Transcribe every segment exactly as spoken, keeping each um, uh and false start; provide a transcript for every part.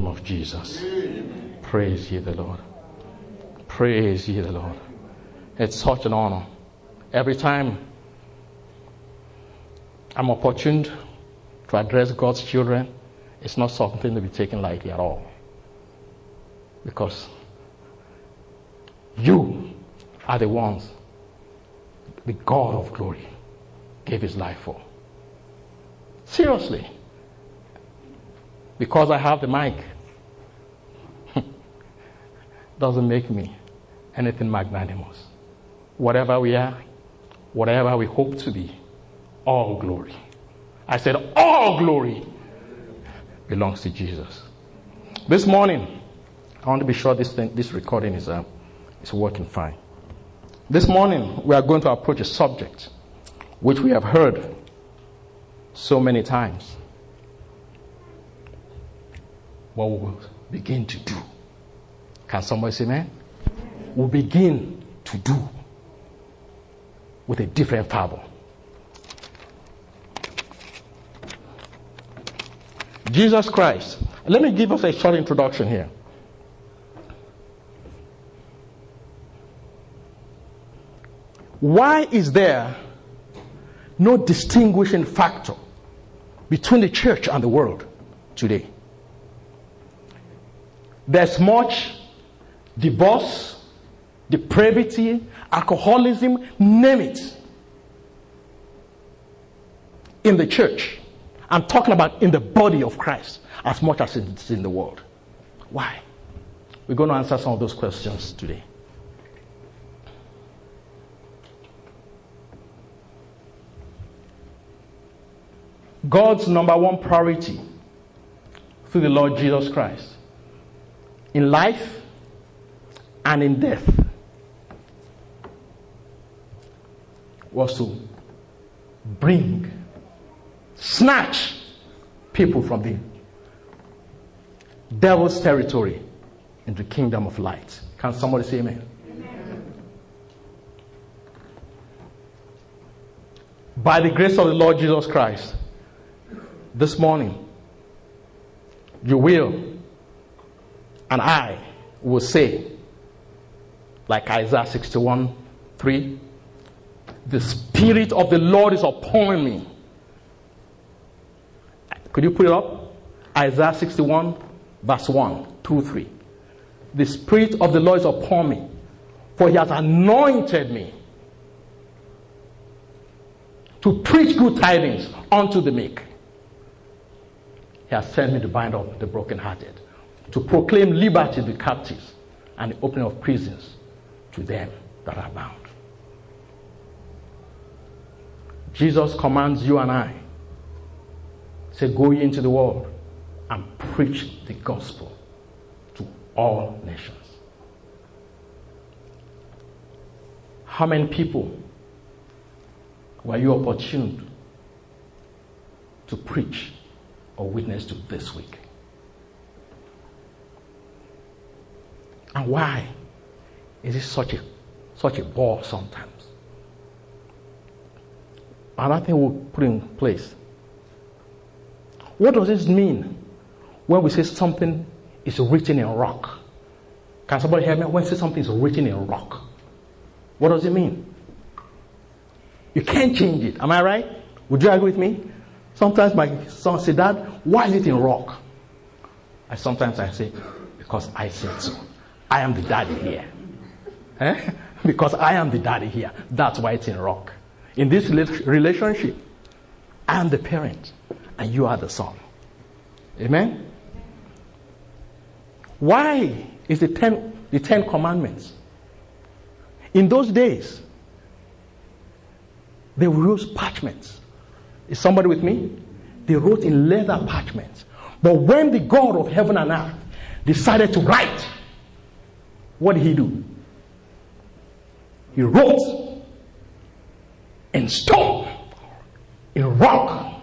of Jesus. Praise ye the Lord. Praise ye the Lord. It's such an honor. Every time I'm opportune to address God's children, it's not something to be taken lightly at all. Because you are the ones the God of glory gave his life for. Seriously. Because I have the mic doesn't make me anything magnanimous. Whatever we are, whatever we hope to be, all glory. I said all glory belongs to Jesus. This morning, I want to be sure this thing, this recording is, uh, is working fine. This morning, we are going to approach a subject which we have heard so many times. What we will begin to do. Can somebody say amen? We'll begin to do with a different fervor. Jesus Christ. Let me give us a short introduction here. Why is there no distinguishing factor between the church and the world today? There's much divorce, depravity, alcoholism, name it, in the church. I'm talking about in the body of Christ as much as it's in the world. Why? We're going to answer some of those questions today. God's number one priority through the Lord Jesus Christ in life and in death was to bring, snatch people from the devil's territory into the kingdom of light. Can somebody say amen? Amen? By the grace of the Lord Jesus Christ, this morning, you will and I will say, like Isaiah sixty-one three, the Spirit of the Lord is upon me. Could you put it up? Isaiah sixty-one verse one, two, three. The Spirit of the Lord is upon me, for he has anointed me to preach good tidings unto the meek. He has sent me to bind up the brokenhearted, to proclaim liberty to the captives and the opening of prisons to them that are bound. Jesus commands you and I, say, go ye into the world and preach the gospel to all nations. How many people were you opportune to preach or witness to this week? And why is it such a such a bore sometimes? Another thing we'll put in place. What does this mean when we say something is written in rock? Can somebody hear me? When we say something is written in rock, what does it mean? You can't change it. Am I right? Would you agree with me? Sometimes my son says, Dad, why is it in rock? I sometimes I say, because I said so. I am the daddy here. Eh? Because I am the daddy here. That's why it's in rock. In this relationship, I am the parent and you are the son. Amen? Why is the ten, the Ten Commandments? In those days, they wrote parchments. Is somebody with me? They wrote in leather parchments. But when the God of heaven and earth decided to write, what did he do? He wrote in stone, in rock.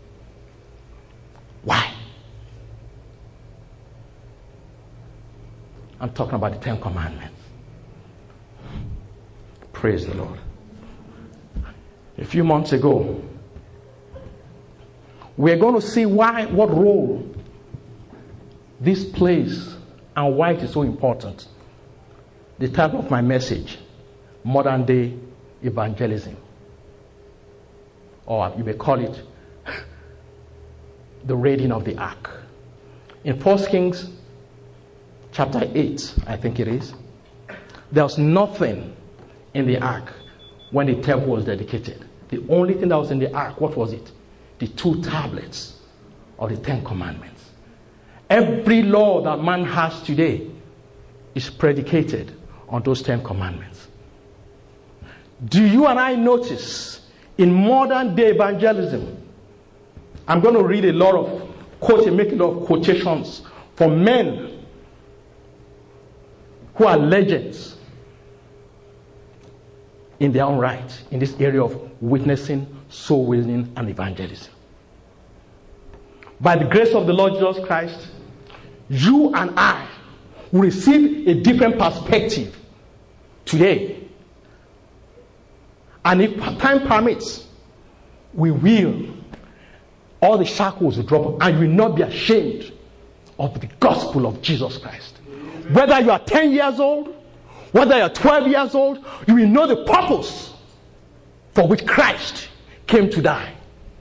Why? I'm talking about the Ten Commandments. Praise the Lord. A few months ago, we're going to see why, what role this place and why it is so important. The title of my message, Modern Day Evangelism. Or you may call it the raiding of the ark. In First Kings chapter eight, I think it is, there was nothing in the ark when the temple was dedicated. The only thing that was in the ark, what was it? The two tablets of the Ten Commandments. Every law that man has today is predicated on those Ten Commandments. Do you and I notice in modern day evangelism, I'm going to read a lot of quotes and make a lot of quotations from men who are legends in their own right in this area of witnessing, soul winning, and evangelism. By the grace of the Lord Jesus Christ, you and I will receive a different perspective today. And if time permits, we will. All the shackles will drop and you will not be ashamed of the gospel of Jesus Christ. Amen. Whether you are ten years old, whether you are twelve years old, you will know the purpose for which Christ came to die.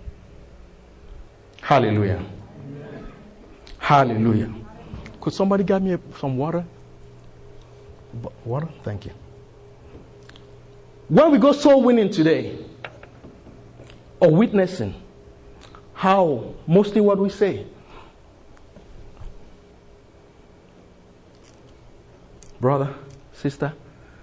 Hallelujah. Amen. Hallelujah. Could somebody get me some water? Water? Thank you. When we go soul winning today, or witnessing, how? Mostly what we say. Brother, sister,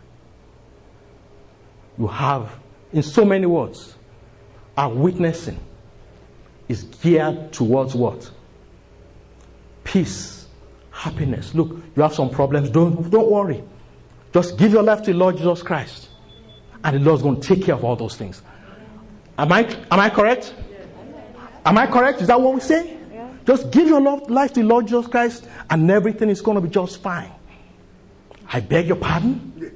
you have, in so many words, our witnessing is geared towards what? Peace, happiness. Look, you have some problems, don't, don't worry. Just give your life to the Lord Jesus Christ. And the Lord's going to take care of all those things. Am I am I correct? Am I correct? Is that what we say? Yeah. Just give your life to the Lord Jesus Christ and everything is going to be just fine. I beg your pardon?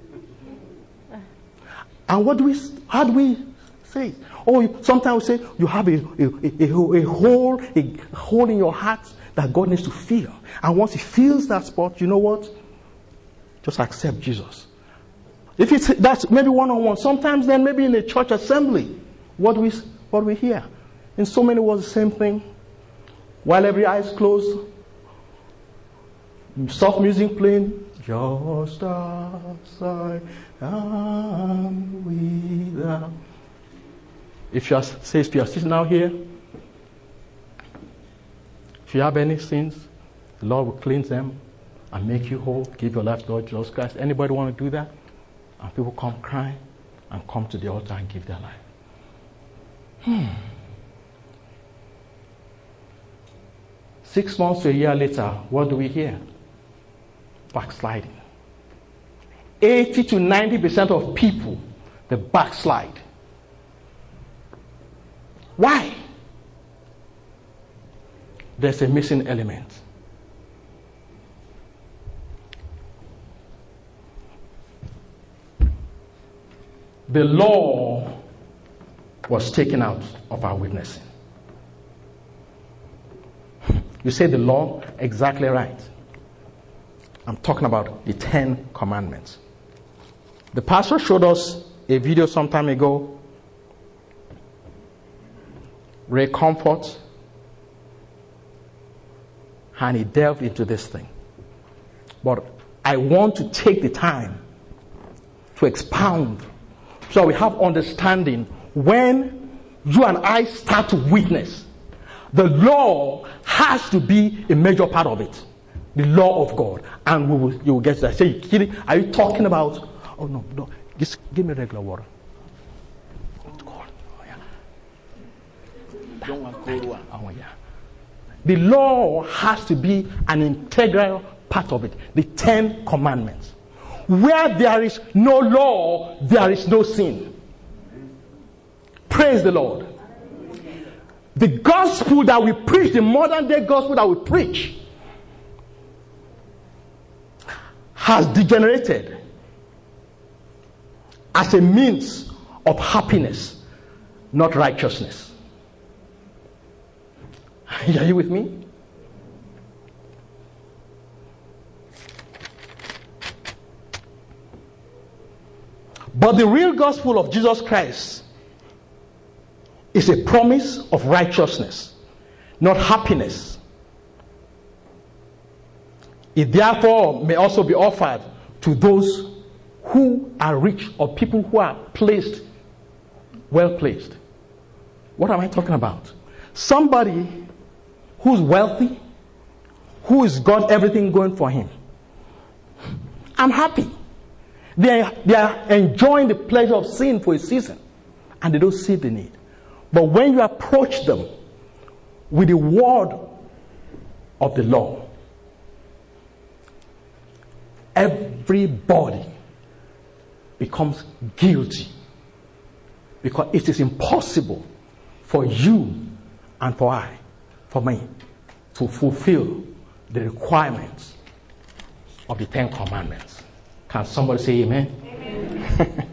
And what do we, how do we say? Oh, sometimes we say you have a, a, a, a hole, a hole in your heart that God needs to fill. And once He fills that spot, you know what? Just accept Jesus. If it's that's maybe one-on-one, sometimes then maybe in a church assembly, what we what we hear, in so many words, the same thing. While every eye is closed, soft music playing, just as I am without. If you are, say if you are sitting out here, if you have any sins, the Lord will cleanse them and make you whole. Give your life to Lord Jesus Christ. Anybody want to do that? And people come crying and come to the altar and give their life. Hmm. Six months to a year later, what do we hear? Backsliding. eighty to ninety percent of people, they backslide. Why? There's a missing element. The law was taken out of our witnessing. You say the law? Exactly right. I'm talking about the Ten Commandments. The pastor showed us a video some time ago. Ray Comfort. And he delved into this thing. But I want to take the time to expound so we have understanding. When you and I start to witness, the law has to be a major part of it. The law of God. And we will, you will get that. Say, you kidding? Are you talking about, oh no, no, just give me regular water. Oh, yeah. Don't want cold one. Oh, yeah. The law has to be an integral part of it. The Ten Commandments. Where there is no law, there is no sin. Praise the Lord. The gospel that we preach, the modern day gospel that we preach, has degenerated as a means of happiness, not righteousness. Are you with me? But the real gospel of Jesus Christ is a promise of righteousness, not happiness. It therefore may also be offered to those who are rich or people who are placed, well placed. What am I talking about? Somebody who's wealthy, who has got everything going for him. I'm happy. They are, they are enjoying the pleasure of sin for a season, and they don't see the need. But when you approach them with the word of the law, everybody becomes guilty, because it is impossible for you and for I, for me, to fulfill the requirements of the Ten Commandments. Can somebody say amen? Amen.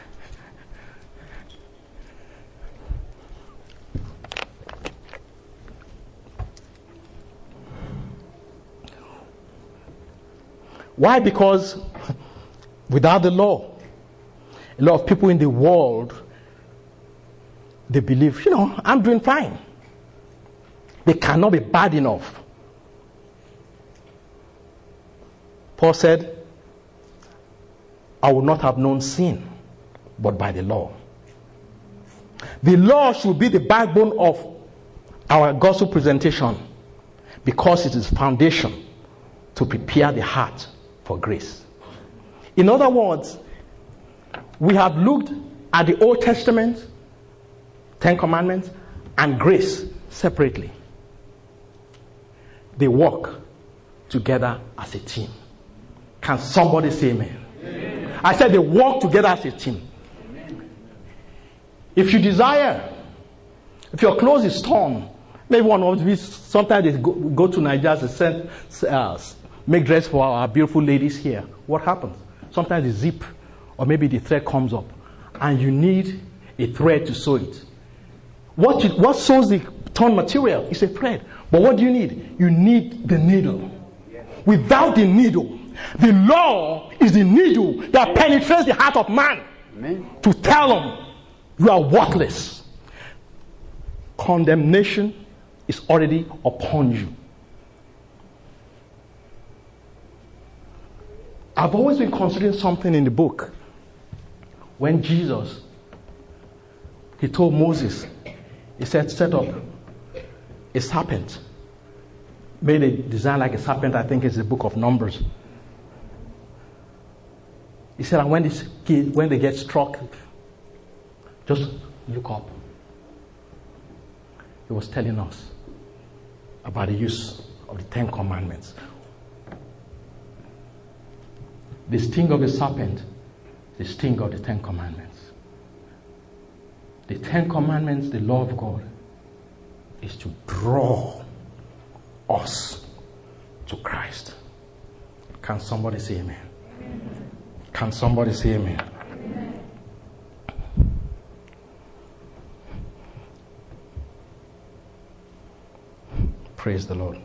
Why? Because without the law, a lot of people in the world, they believe, you know, I'm doing fine. They cannot be bad enough. Paul said, I would not have known sin but by the law. The law should be the backbone of our gospel presentation, because it is foundation to prepare the heart for grace. In other words, we have looked at the Old Testament, Ten Commandments, and grace separately. They work together as a team. Can somebody say amen? Amen. I said they work together as a team. Amen. If you desire, if your clothes is torn, maybe one of these, sometimes they go, go to Nigeria to send, uh, make dress for our beautiful ladies here. What happens? Sometimes the zip or maybe the thread comes up, and you need a thread to sew it. What, you, what sews the torn material is a thread. But what do you need? You need the needle. Without the needle, the law is the needle that penetrates the heart of man. Amen. To tell him you are worthless. Condemnation is already upon you. I've always been considering something in the book. When Jesus, he told Moses, he said, set up a serpent. Made a design like a serpent. I think it's the book of Numbers. He said, and when, this kid, when they get struck, just look up. He was telling us about the use of the Ten Commandments. The sting of the serpent, the sting of the Ten Commandments. The Ten Commandments, the law of God, is to draw us to Christ. Can somebody say amen? Amen. Can somebody say amen? Amen. Praise the Lord.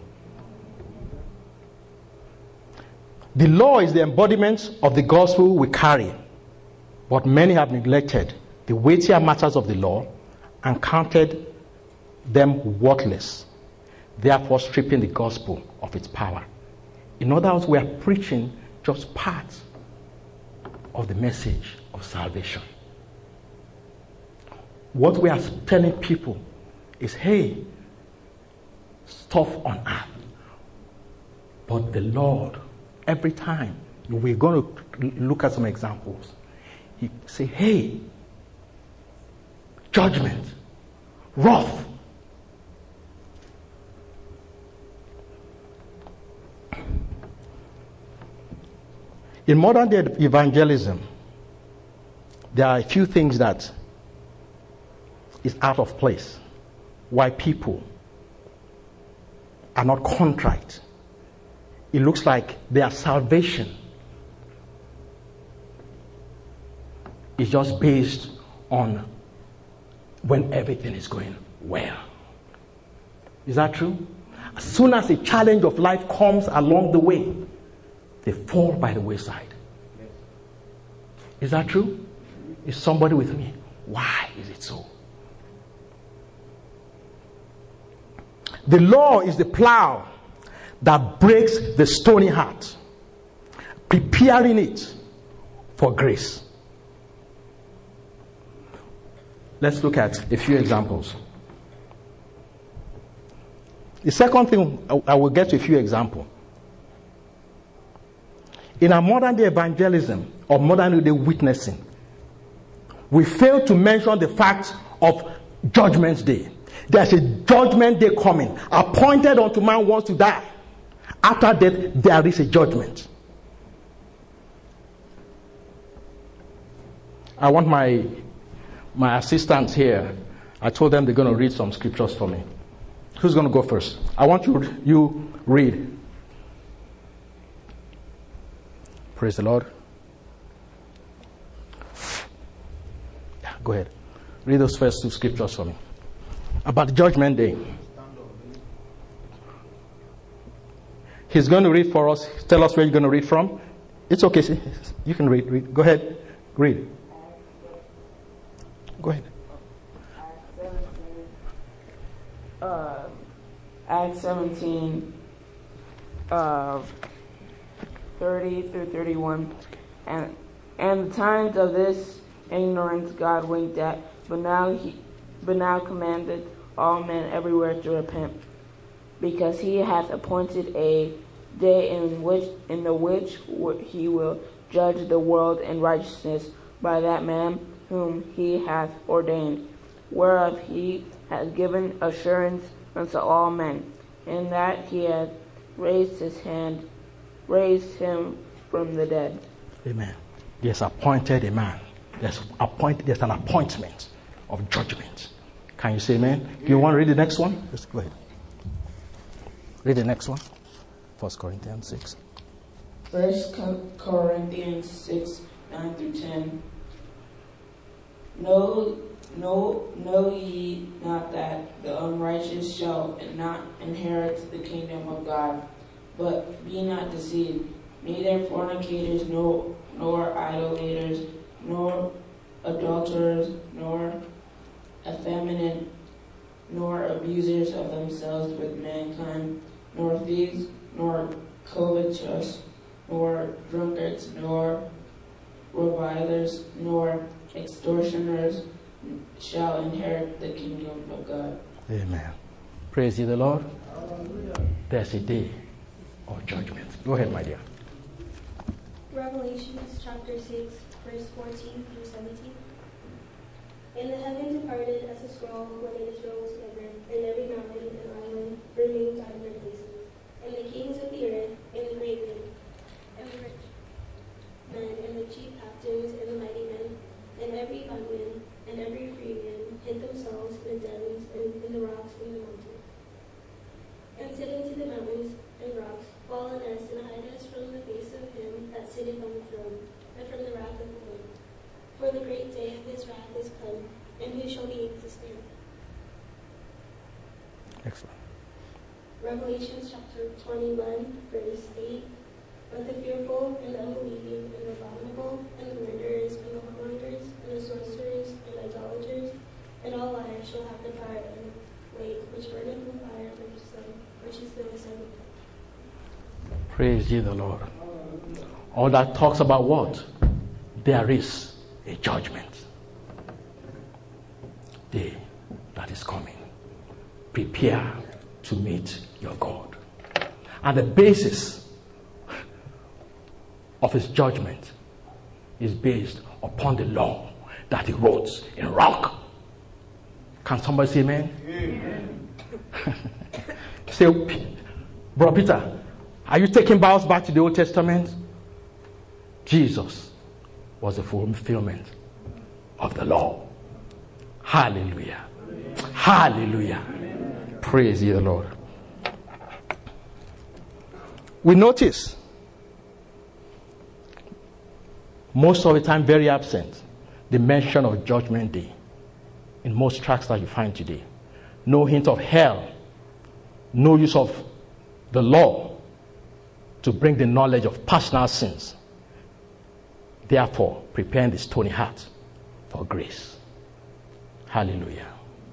The law is the embodiment of the gospel we carry, but many have neglected the weightier matters of the law and counted them worthless, therefore stripping the gospel of its power. In other words, we are preaching just part of the message of salvation. What we are telling people is, hey, stuff on earth, but the Lord, every time we're going to look at some examples, he say, hey, judgment, wrath. In modern day evangelism, there are a few things that is out of place. Why people are not contrite. It looks like their salvation is just based on when everything is going well. Is that true? As soon as a challenge of life comes along the way, they fall by the wayside. Is that true? Is somebody with me? Why is it so? The law is the plow that breaks the stony heart, preparing it for grace. Let's look at a few examples. The second thing, I will get to a few examples. In our modern day evangelism or modern day witnessing, we fail to mention the fact of Judgment Day. There's a judgment day coming, appointed unto man wants to die. After death, there is a judgment. I want my my assistants here. I told them they're going to read some scriptures for me. Who's going to go first? I want you you read. Praise the Lord. Yeah, go ahead. Read those first two scriptures for me. About the judgment day. He's going to read for us. Tell us where you're going to read from. It's okay. You can read. read. Go ahead. Read. Go ahead. Uh, Acts seventeen, uh, thirty through thirty-one. And, and the times of this ignorance God winked at, but now he, but now commanded all men everywhere to repent, because he hath appointed a day in which in the which he will judge the world in righteousness by that man whom he hath ordained, whereof he hath given assurance unto all men, in that he hath raised his hand, raised him from the dead. Amen. He has appointed a man. There's appointed. There's an appointment of judgment. Can you say amen? Do you want to read the next one? Just go ahead. Read the next one. First Corinthians six. First Corinthians six, nine through ten. Know, know, know ye not that the unrighteous shall not inherit the kingdom of God? But be not deceived, neither fornicators, nor nor idolaters, nor adulterers, nor effeminate, nor abusers of themselves with mankind, nor thieves, nor covetous, nor drunkards, nor revilers, nor extortioners shall inherit the kingdom of God. Amen. Praise ye the Lord. Hallelujah. There's a day of judgment. Go ahead, my dear. Revelations chapter six, verse fourteen through seventeen. And the heaven departed as a scroll when it is rolled together, and every mountain and island remained out of their places. And the kings of the earth, and the great men, and the rich men, and the chief captains, and the mighty men, and every bondman, and every free man, hid themselves in the dens, and in the rocks, and the mountains. And said unto the mountains and rocks, fall on us, and hide us from the face of him that sitteth on the throne, and from the wrath of the Lord. For the great day of his wrath is come, and who shall be able to stand? Excellent. Revelation chapter twenty-one, verse eight. But the fearful, and the unbelieving, and the abominable, and the murderers, and the whoremongers, and the sorcerers, and idolaters, and all liars shall have the fire and lake, which burneth with fire, which is the, which is the second death. Praise ye the Lord. All that talks about what? There is a judgment day that is coming. Prepare to meet your God. And the basis of his judgment is based upon the law that he wrote in rock. Can somebody say amen? Amen. Say, Bro Peter, are you taking us back to the Old Testament? Jesus was the fulfillment of the law. Hallelujah. Amen. Hallelujah. Amen. Praise ye the Lord. We notice most of the time very absent the mention of Judgment Day in most tracts that you find today. No hint of hell. No use of the law to bring the knowledge of personal sins. Therefore, preparing the stony heart for grace. Hallelujah.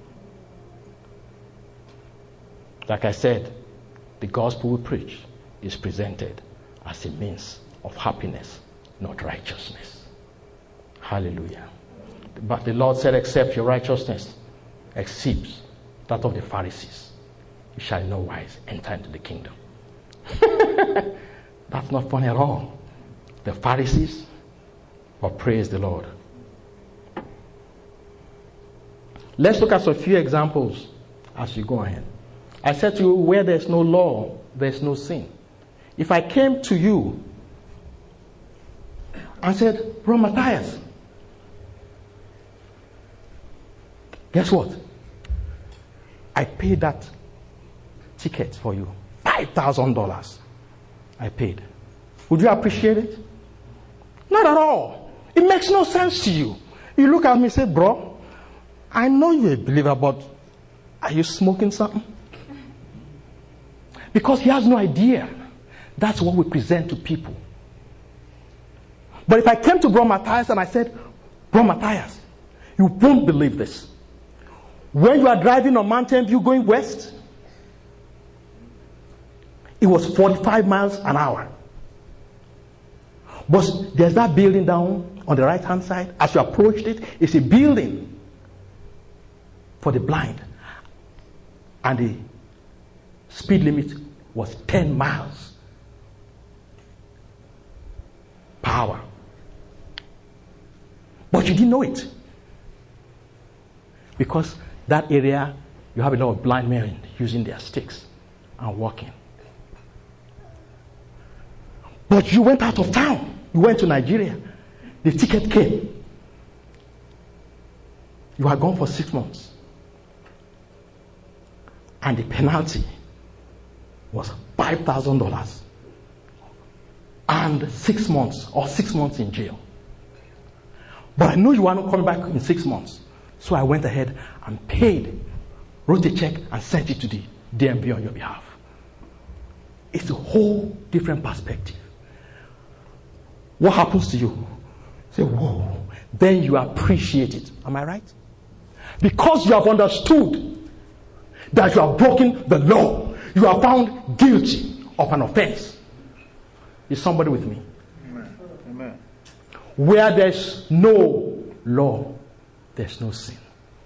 Like I said, the gospel we preach is presented as a means of happiness, not righteousness. Hallelujah. But the Lord said, except your righteousness exceeds that of the Pharisees, you shall in no wise enter into the kingdom. That's not funny at all. The Pharisees, but praise the Lord. Let's look at a few examples as you go ahead. I said to you, where there's no law, there's no sin. If I came to you and said, Bro Matthias, guess what? I paid that ticket for you. five thousand dollars. I paid. Would you appreciate it? Not at all. It makes no sense to you. You look at me and say, bro, I know you're a believer, but are you smoking something? Because he has no idea. That's what we present to people. But if I came to Bro Matthias and I said, Bro Matthias, you won't believe this. When you are driving on Mountain View going west, it was forty-five miles an hour. But there's that building down on the right hand side. As you approached it, it's a building for the blind. And the speed limit was ten miles per hour. But you didn't know it. Because that area, you have a lot of blind men using their sticks and walking. But you went out of town. You went to Nigeria. The ticket came. You are gone for six months. And the penalty was five thousand dollars. And six months, or six months in jail. But I knew you were not coming back in six months. So I went ahead and paid, wrote a check, and sent it to the D M V on your behalf. It's a whole different perspective. What happens to you? Say, whoa. Then you appreciate it. Am I right? Because you have understood that you have broken the law. You are found guilty of an offense. Is somebody with me? Amen. Amen. Where there's no law, there's no sin.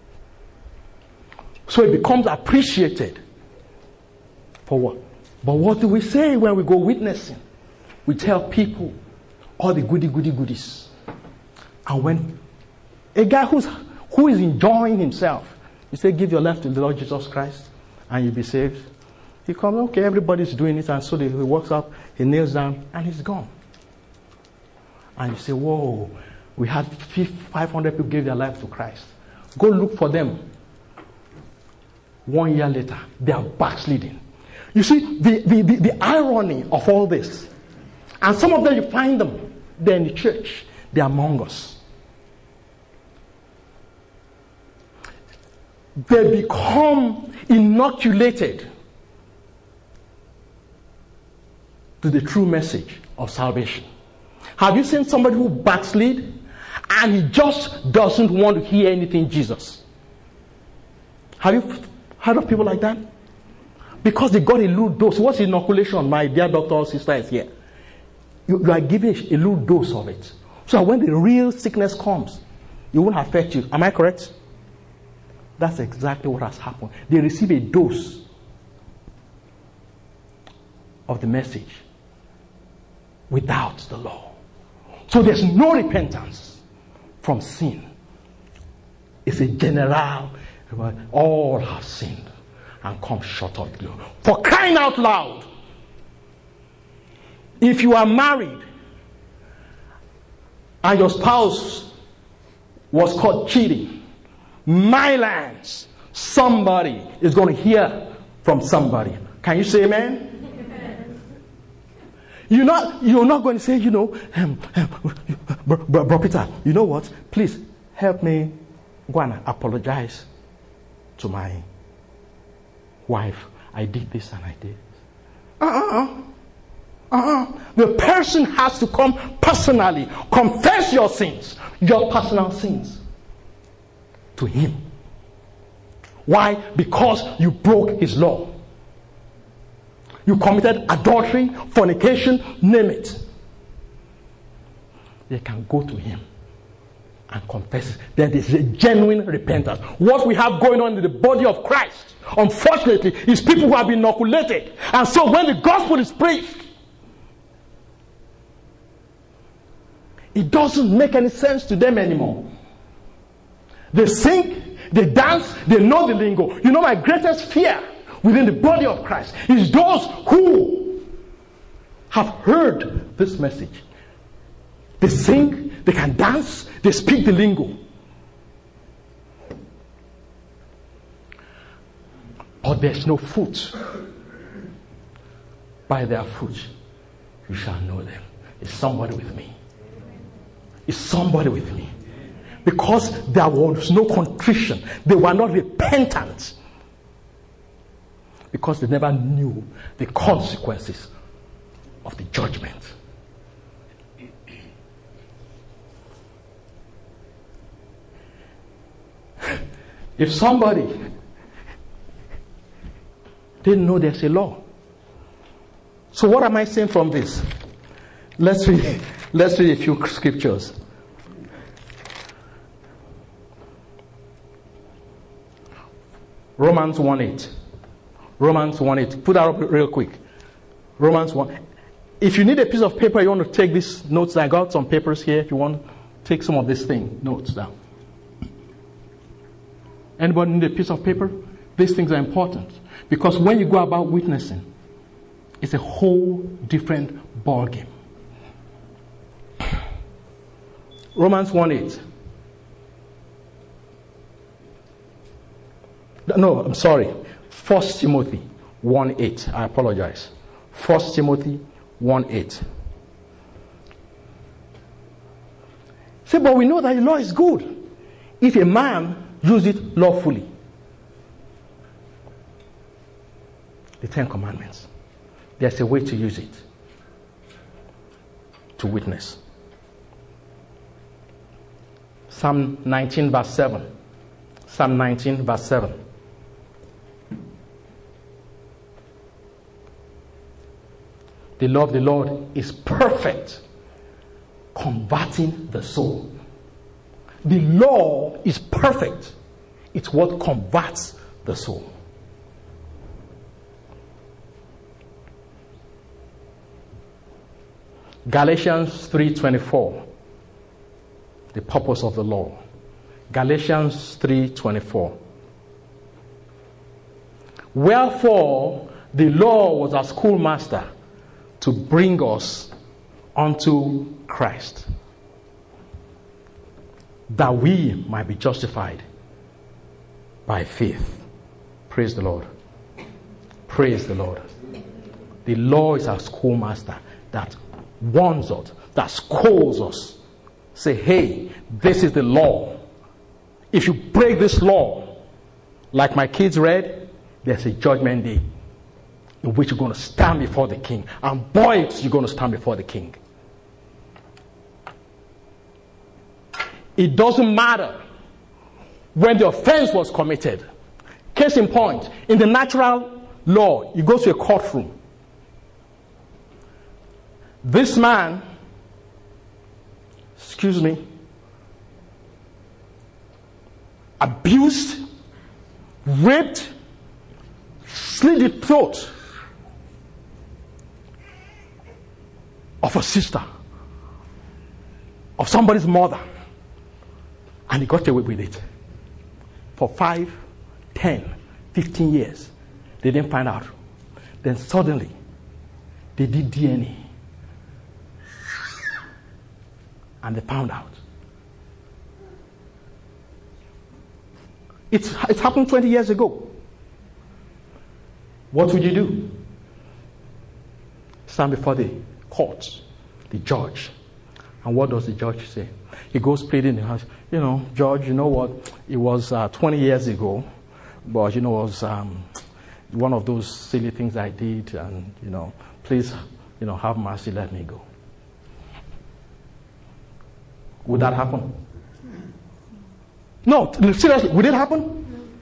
So it becomes appreciated. For what? But what do we say when we go witnessing? We tell people all the goody goody goodies. And when a guy who's who is enjoying himself, you say, give your life to the Lord Jesus Christ and you'll be saved. He comes, okay, everybody's doing it, and so he walks up, he kneels down, and he's gone. And you say, whoa, we had five hundred people give their life to Christ. Go look for them. One year later, they are backsliding. You see, the, the, the, the irony of all this, and some of them you find them, they're in the church, they're among us. They become inoculated to the true message of salvation. Have you seen somebody who backslid and he just doesn't want to hear anything Jesus? Have you heard of people like that? Because they got a little dose. What's inoculation? My dear doctor or sister is here. You, you are given a little dose of it. So when the real sickness comes, it won't affect you. Am I correct? That's exactly what has happened. They receive a dose of the message without the law. So there's no repentance from sin. It's a general, all have sinned and come short of the glory. For crying out loud, if you are married and your spouse was caught cheating, my lands, somebody is going to hear from somebody. Can you say amen? You're not, you're not going to say, you know, um, um, bro, bro, bro Peter, you know what? Please help me go and apologize to my wife. I did this and I did. Uh-uh. Uh-uh. The person has to come personally, confess your sins, your personal sins. to him. Why? Because you broke his law. You committed adultery, fornication, name it. They can go to him and confess. Then there's a genuine repentance. What we have going on in the body of Christ, unfortunately, is people who have been inoculated. And so when the gospel is preached, it doesn't make any sense to them anymore. They sing, they dance, they know the lingo. You know, my greatest fear within the body of Christ is those who have heard this message. They sing, they can dance, they speak the lingo. But there's no fruit. By their fruit, you shall know them. Is somebody with me? Is somebody with me? Because there was no contrition. They were not repentant. Because they never knew the consequences of the judgment. If somebody didn't know there's a law. So what am I saying from this? Let's read, let's read a few scriptures. Romans one eight. Romans one eight. Put that up real quick. Romans one. If you need a piece of paper, you want to take these notes. I got some papers here. If you want to take some of this thing, notes down. Anybody need a piece of paper? These things are important. Because when you go about witnessing, it's a whole different ballgame. Romans one eight. No, I'm sorry. First Timothy one eight. I apologize. First Timothy one eight. Say, but we know that the law is good if a man use it lawfully. The Ten Commandments. There's a way to use it. To witness. Psalm nineteen verse seven. Psalm nineteen verse seven. The law of the Lord is perfect, converting the soul. The law is perfect. It's what converts the soul. Galatians three twenty-four. The purpose of the law. Galatians three twenty-four. Wherefore the law was a schoolmaster to bring us unto Christ, that we might be justified by faith. Praise the Lord. Praise the Lord. The law is our schoolmaster that warns us, that scolds us. Say, hey, this is the law. If you break this law, like my kids read, there's a judgment day in which you're going to stand before the king. And boy, you're going to stand before the king. It doesn't matter when the offense was committed. Case in point, in the natural law, you go to a courtroom. This man, excuse me, abused, raped, slit the throat of a sister, of somebody's mother, and he got away with it for five, ten, fifteen years. They didn't find out. Then suddenly, they did D N A, and they found out. It's, it happened twenty years ago. What would you do? Stand before the court, the judge. And what does the judge say? He goes pleading in the house. You know, Judge, you know what? It was uh, twenty years ago, but you know, it was um, one of those silly things I did, and you know, please, you know, have mercy, let me go. Would that happen? No, seriously, would it happen?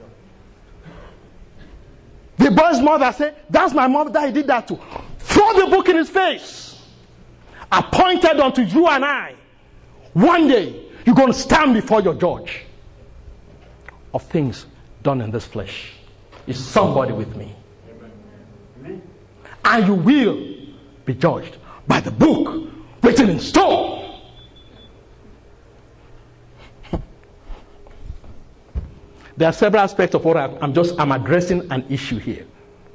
The boy's mother said, that's my mother that he did that to. Throw the book in his face. Appointed unto you and I. One day, you're going to stand before your judge of things done in this flesh. Is somebody with me? Amen. And you will be judged by the book written in stone. There are several aspects of what I, I'm just I'm addressing an issue here.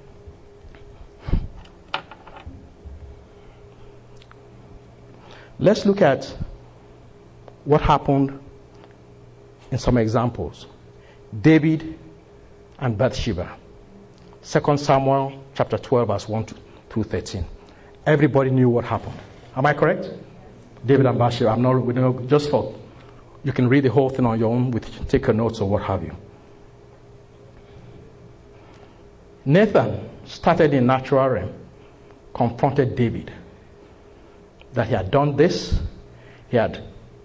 Let's look at what happened in some examples. David and Bathsheba. Second Samuel chapter twelve, verse one to thirteen. Everybody knew what happened. Am I correct? David and Bathsheba. I'm not, we don't, just for, you can read the whole thing on your own with take a notes or what have you. Nathan started in natural realm, confronted David that he had done this, he had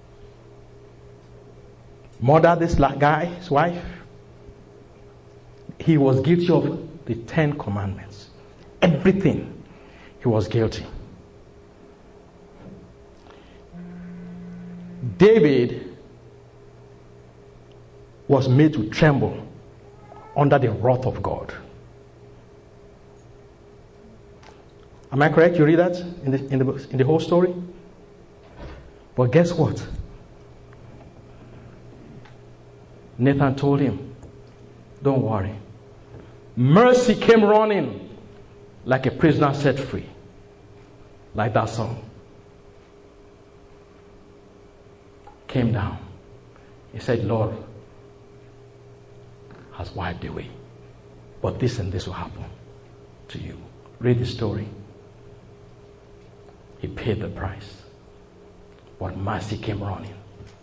murdered this guy, his wife. He was guilty of the Ten Commandments. Everything, he was guilty. David was made to tremble under the wrath of God. Am I correct? You read that in the, in the, in the whole story? But guess what? Nathan told him, don't worry. Mercy came running like a prisoner set free. Like that song. Came down. He said, Lord has wiped away. But this and this will happen to you. Read the story. He paid the price. But mercy came running.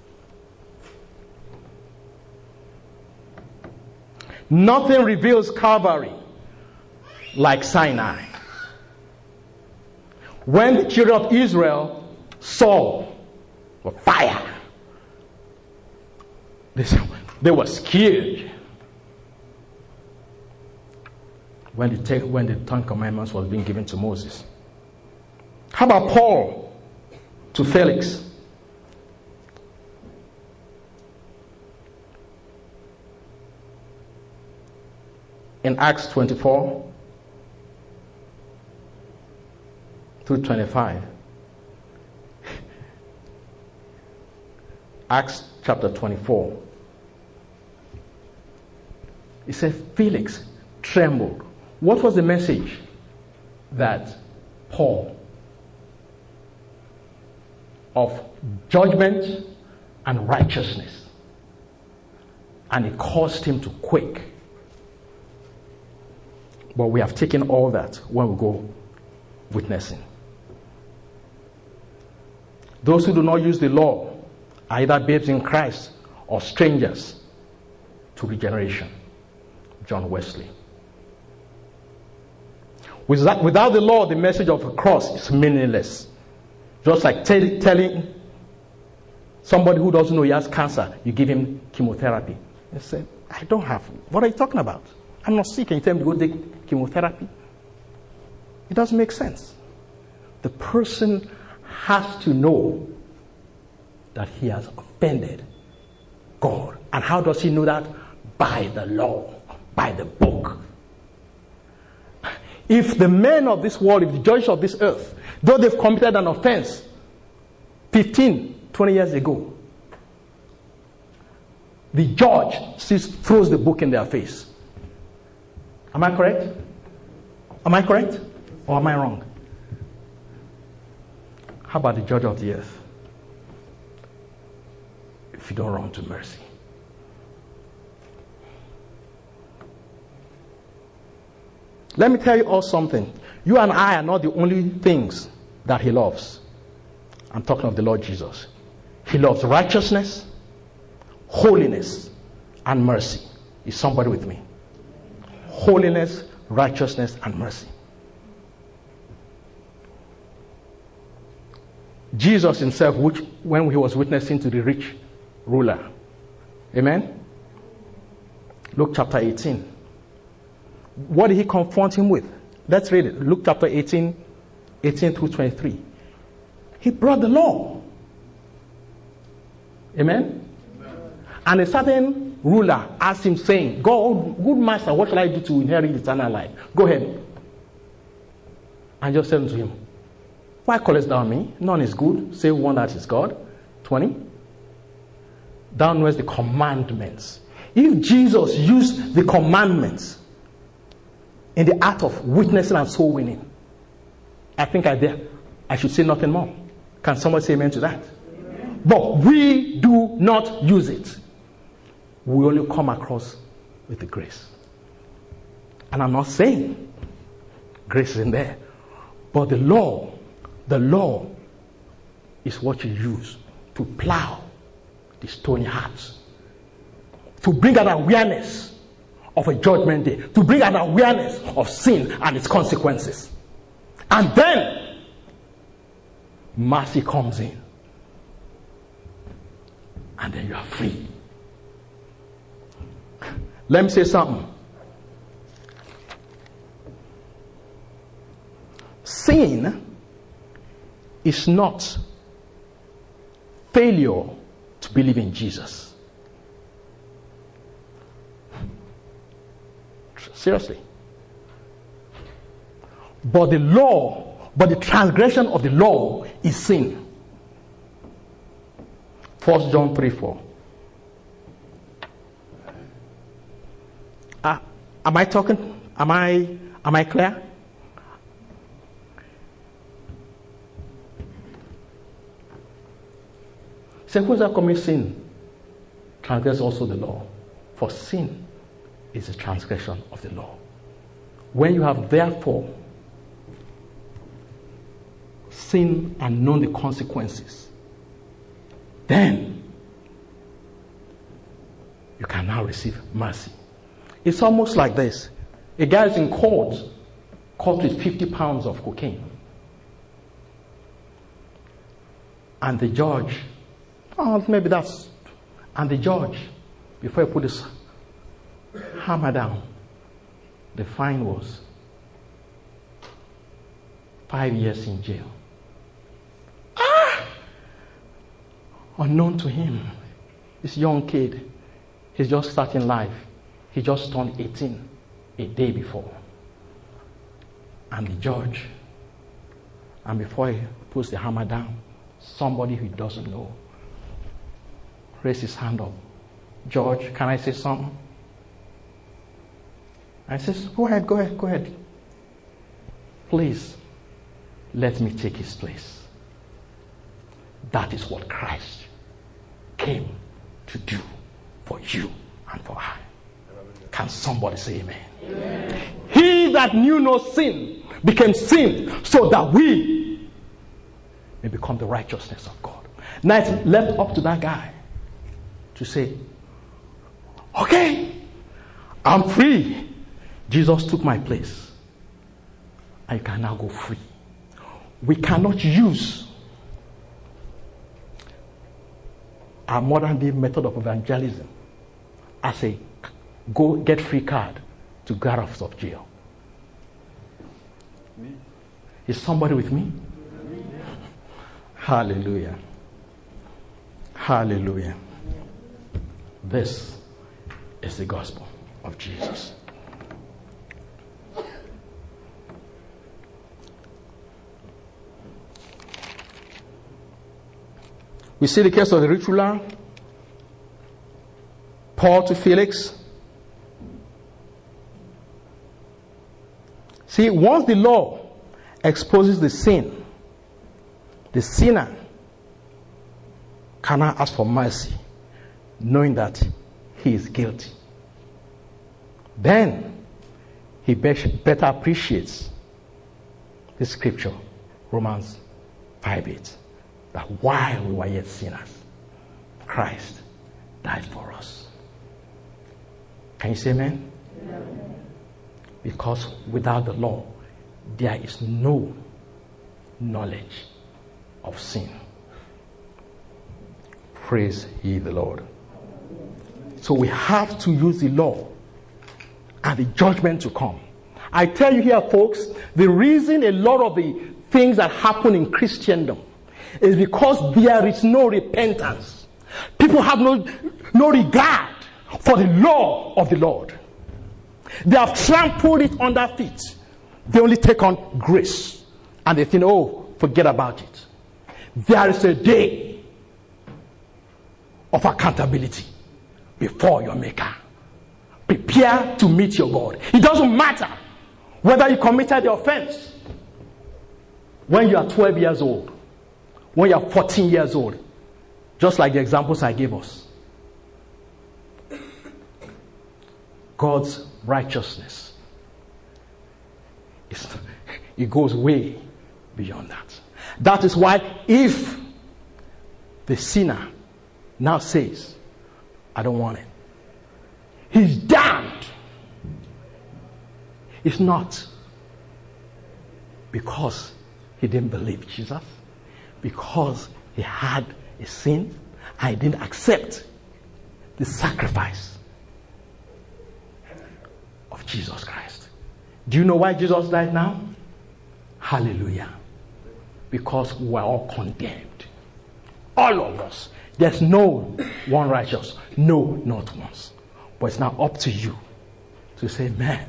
Nothing reveals Calvary like Sinai. When the children of Israel saw the fire, they, they were scared. When the, when the Ten Commandments was being given to Moses. How about Paul to Felix? In Acts twenty-four through twenty-five. Acts chapter twenty-four. It says Felix trembled. What was the message that Paul of judgment and righteousness? And it caused him to quake. But we have taken all that when we go witnessing. Those who do not use the law are either babes in Christ or strangers to regeneration. John Wesley. Without, without the law, the message of the cross is meaningless. Just like t- telling somebody who doesn't know he has cancer, you give him chemotherapy. They say, I don't have. What are you talking about? I'm not sick. And you tell me to go take chemotherapy? It doesn't make sense. The person has to know that he has offended God. And how does he know that? By the law, by the book. If the men of this world, if the judges of this earth, though they've committed an offense fifteen, twenty years ago, the judge still throws the book in their face. Am I correct? Am I correct? Or am I wrong? How about the judge of the earth? If you don't run to mercy. Let me tell you all something. You and I are not the only things that he loves. I'm talking of the Lord Jesus. He loves righteousness, holiness, and mercy. Is somebody with me? Holiness, righteousness, and mercy. Jesus himself, which when he was witnessing to the rich ruler, Amen? Luke chapter eighteen. What did he confront him with? Let's read it. Luke chapter eighteen, eighteen through twenty-three. He brought the law. Amen? Amen? And a certain ruler asked him, saying, God, good master, what shall I do to inherit eternal life? Go ahead. And just said unto him, why callest thou me? None is good, save one that is God. twenty. Thou knowest the commandments. If Jesus used the commandments in the act of witnessing and soul winning, I think I dare. I should say nothing more. Can somebody say amen to that? Amen. But we do not use it. We only come across with the grace. And I'm not saying grace is in there. But the law, the law is what you use to plow the stony hearts. To bring an awareness of a judgment day. To bring an awareness of sin and its consequences. And then mercy comes in. And then you are free. Let me say something. Sin is not failure to believe in Jesus. Seriously. But the law, but the transgression of the law is sin. First John three four. Uh, am I talking? Am I am I clear? Say, who that commits sin transgress also the law. For sin is a transgression of the law. When you have therefore sinned and known the consequences, then you can now receive mercy. It's almost like this. A guy is in court, caught with fifty pounds of cocaine. And the judge, oh, maybe that's, and the judge, before he put his hammer down, the fine was five years in jail. Ah! Unknown to him, this young kid, he's just starting life. He just turned eighteen a day before. And the judge, and before he puts the hammer down, somebody who doesn't know raised his hand up. Judge, can I say something? I says, go ahead, go ahead, go ahead. Please, let me take his place. That is what Christ came to do for you and for I. Can somebody say amen? Amen? He that knew no sin became sin so that we may become the righteousness of God. Now it's left up to that guy to say, okay, I'm free. Jesus took my place. I can now go free. We cannot use our modern day method of evangelism as a go get free card to get out of jail. Amen. Is somebody with me? Amen. Hallelujah. Hallelujah. This is the gospel of Jesus. We see the case of the rich ruler, Paul to Felix. See, once the law exposes the sin, the sinner cannot ask for mercy, knowing that he is guilty. Then he better appreciates the scripture, Romans five eight. That while we were yet sinners, Christ died for us. Can you say amen? Amen? Because without the law, there is no knowledge of sin. Praise ye the Lord. So we have to use the law and the judgment to come. I tell you here, folks, the reason a lot of the things that happen in Christendom is because there is no repentance. People have no, no regard for the law of the Lord. They have trampled it under feet. They only take on grace. And they think, oh, forget about it. There is a day of accountability before your Maker. Prepare to meet your God. It doesn't matter whether you committed the offense when you are twelve years old, when you are fourteen years old, just like the examples I gave us. God's righteousness, is, it goes way beyond that. That is why if the sinner now says, I don't want it, he's damned. It's not because he didn't believe Jesus, because he had a sin and he didn't accept the sacrifice of Jesus Christ. Do you know why Jesus died now? Hallelujah. Because we're all condemned. All of us. There's no one righteous. No, not once. But it's now up to you to say, man,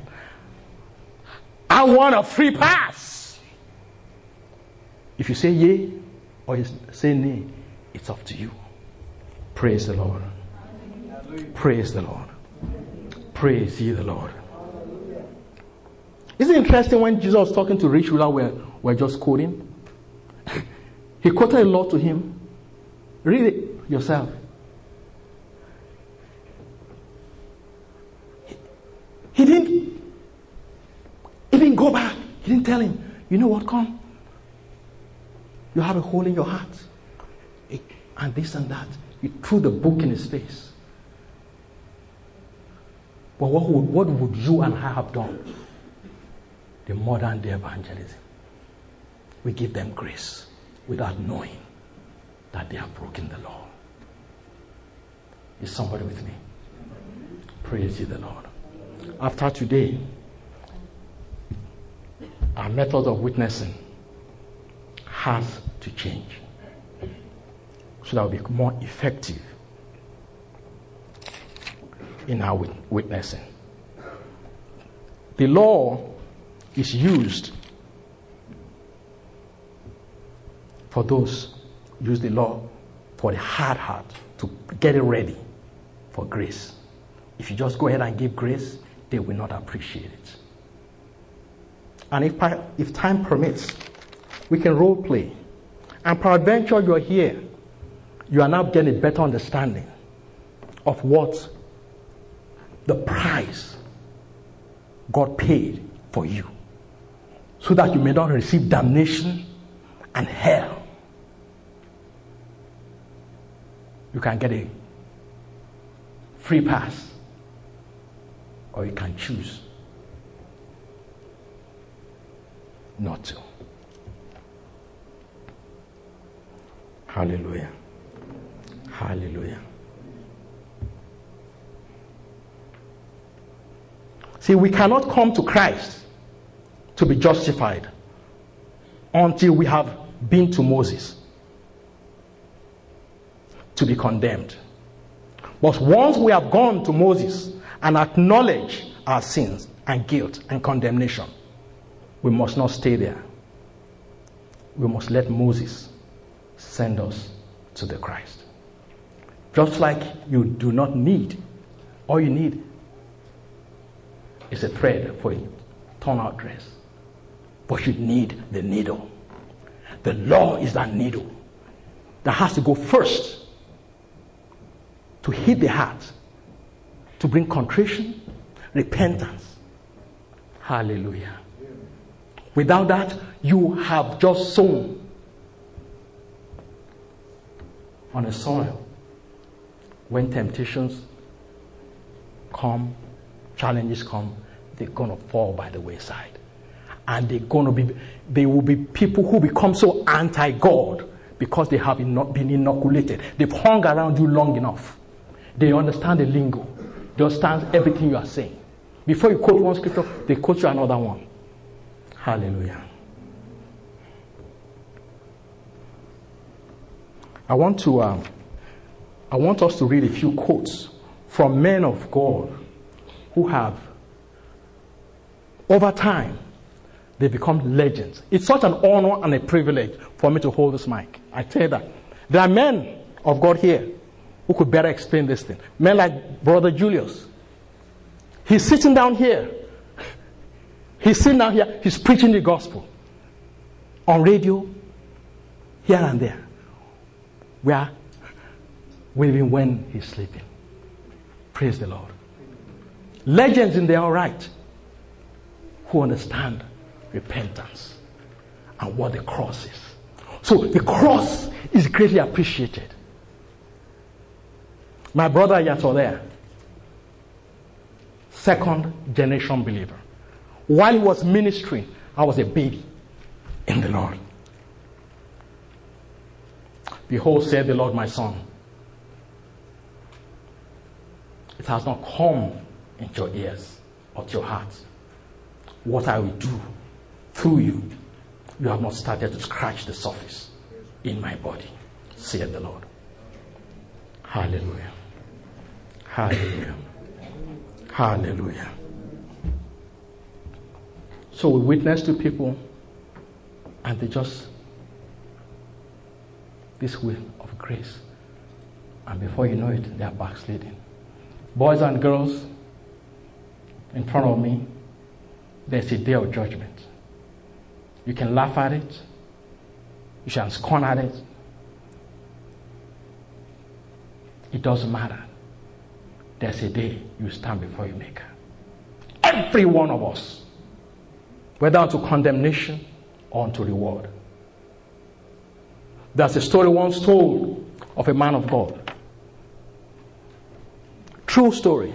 I want a free pass. If you say yea or you say nay, it's up to you. Praise the Lord. Praise the Lord. Praise ye the Lord. Isn't it interesting when Jesus was talking to rich ruler, we're, we're just quoting? He quoted a law to him. Read it yourself. He, he didn't he didn't go back. He didn't tell him, you know what, come. You have a hole in your heart. And this and that. He threw the book in his face. But what would, what would you and I have done? The modern day evangelism. We give them grace without knowing that they have broken the law. Is somebody with me? Praise ye the Lord. After today, our method of witnessing has to change so that we'll be more effective in our witnessing. The law is used for those use the law for the hard heart to get it ready for grace. If you just go ahead and give grace, they will not appreciate it. And if, if time permits, we can role play. And peradventure you're here, you are now getting a better understanding of what the price God paid for you, so that you may not receive damnation and hell. You can get a free pass, or you can choose not to. Hallelujah. Hallelujah. See, we cannot come to Christ to be justified until we have been to Moses to be condemned. But once we have gone to Moses and acknowledge our sins and guilt and condemnation, we must not stay there. We must let Moses send us to the Christ. Just like you do not need, all you need is a thread for a torn-out dress. But you need the needle. The law is that needle that has to go first to hit the heart, to bring contrition, repentance. Hallelujah. Without that, you have just sown on a soil. When temptations come, challenges come, they're going to fall by the wayside. And they're going to be, they will be people who become so anti-God because they have not been inoculated. They've hung around you long enough. They understand the lingo. They understand everything you are saying. Before you quote one scripture, they quote you another one. Hallelujah. I want to, um, I want us to read a few quotes from men of God who have, over time, they become legends. It's such an honor and a privilege for me to hold this mic. I tell you that. There are men of God here who could better explain this thing. Men like Brother Julius. He's sitting down here. He's sitting down here. He's preaching the gospel. On radio, here and there. We are with him when he's sleeping. Praise the Lord. Legends in their own right who understand repentance and what the cross is. So the cross is greatly appreciated. My brother Yato there, second generation believer. While he was ministering, I was a baby in the Lord. Behold, said the Lord, my son, it has not come into your ears or to your heart what I will do through you. You have not started to scratch the surface in my body, said the Lord. Hallelujah. Hallelujah. Hallelujah. So we witness to people and they just, this way of grace. And before you know it, they are backsliding. Boys and girls, in front of me, there's a day of judgment. You can laugh at it. You can scorn at it. It doesn't matter. There's a day you stand before your Maker. Every one of us. Whether unto condemnation or unto reward. There's a story once told of a man of God. True story.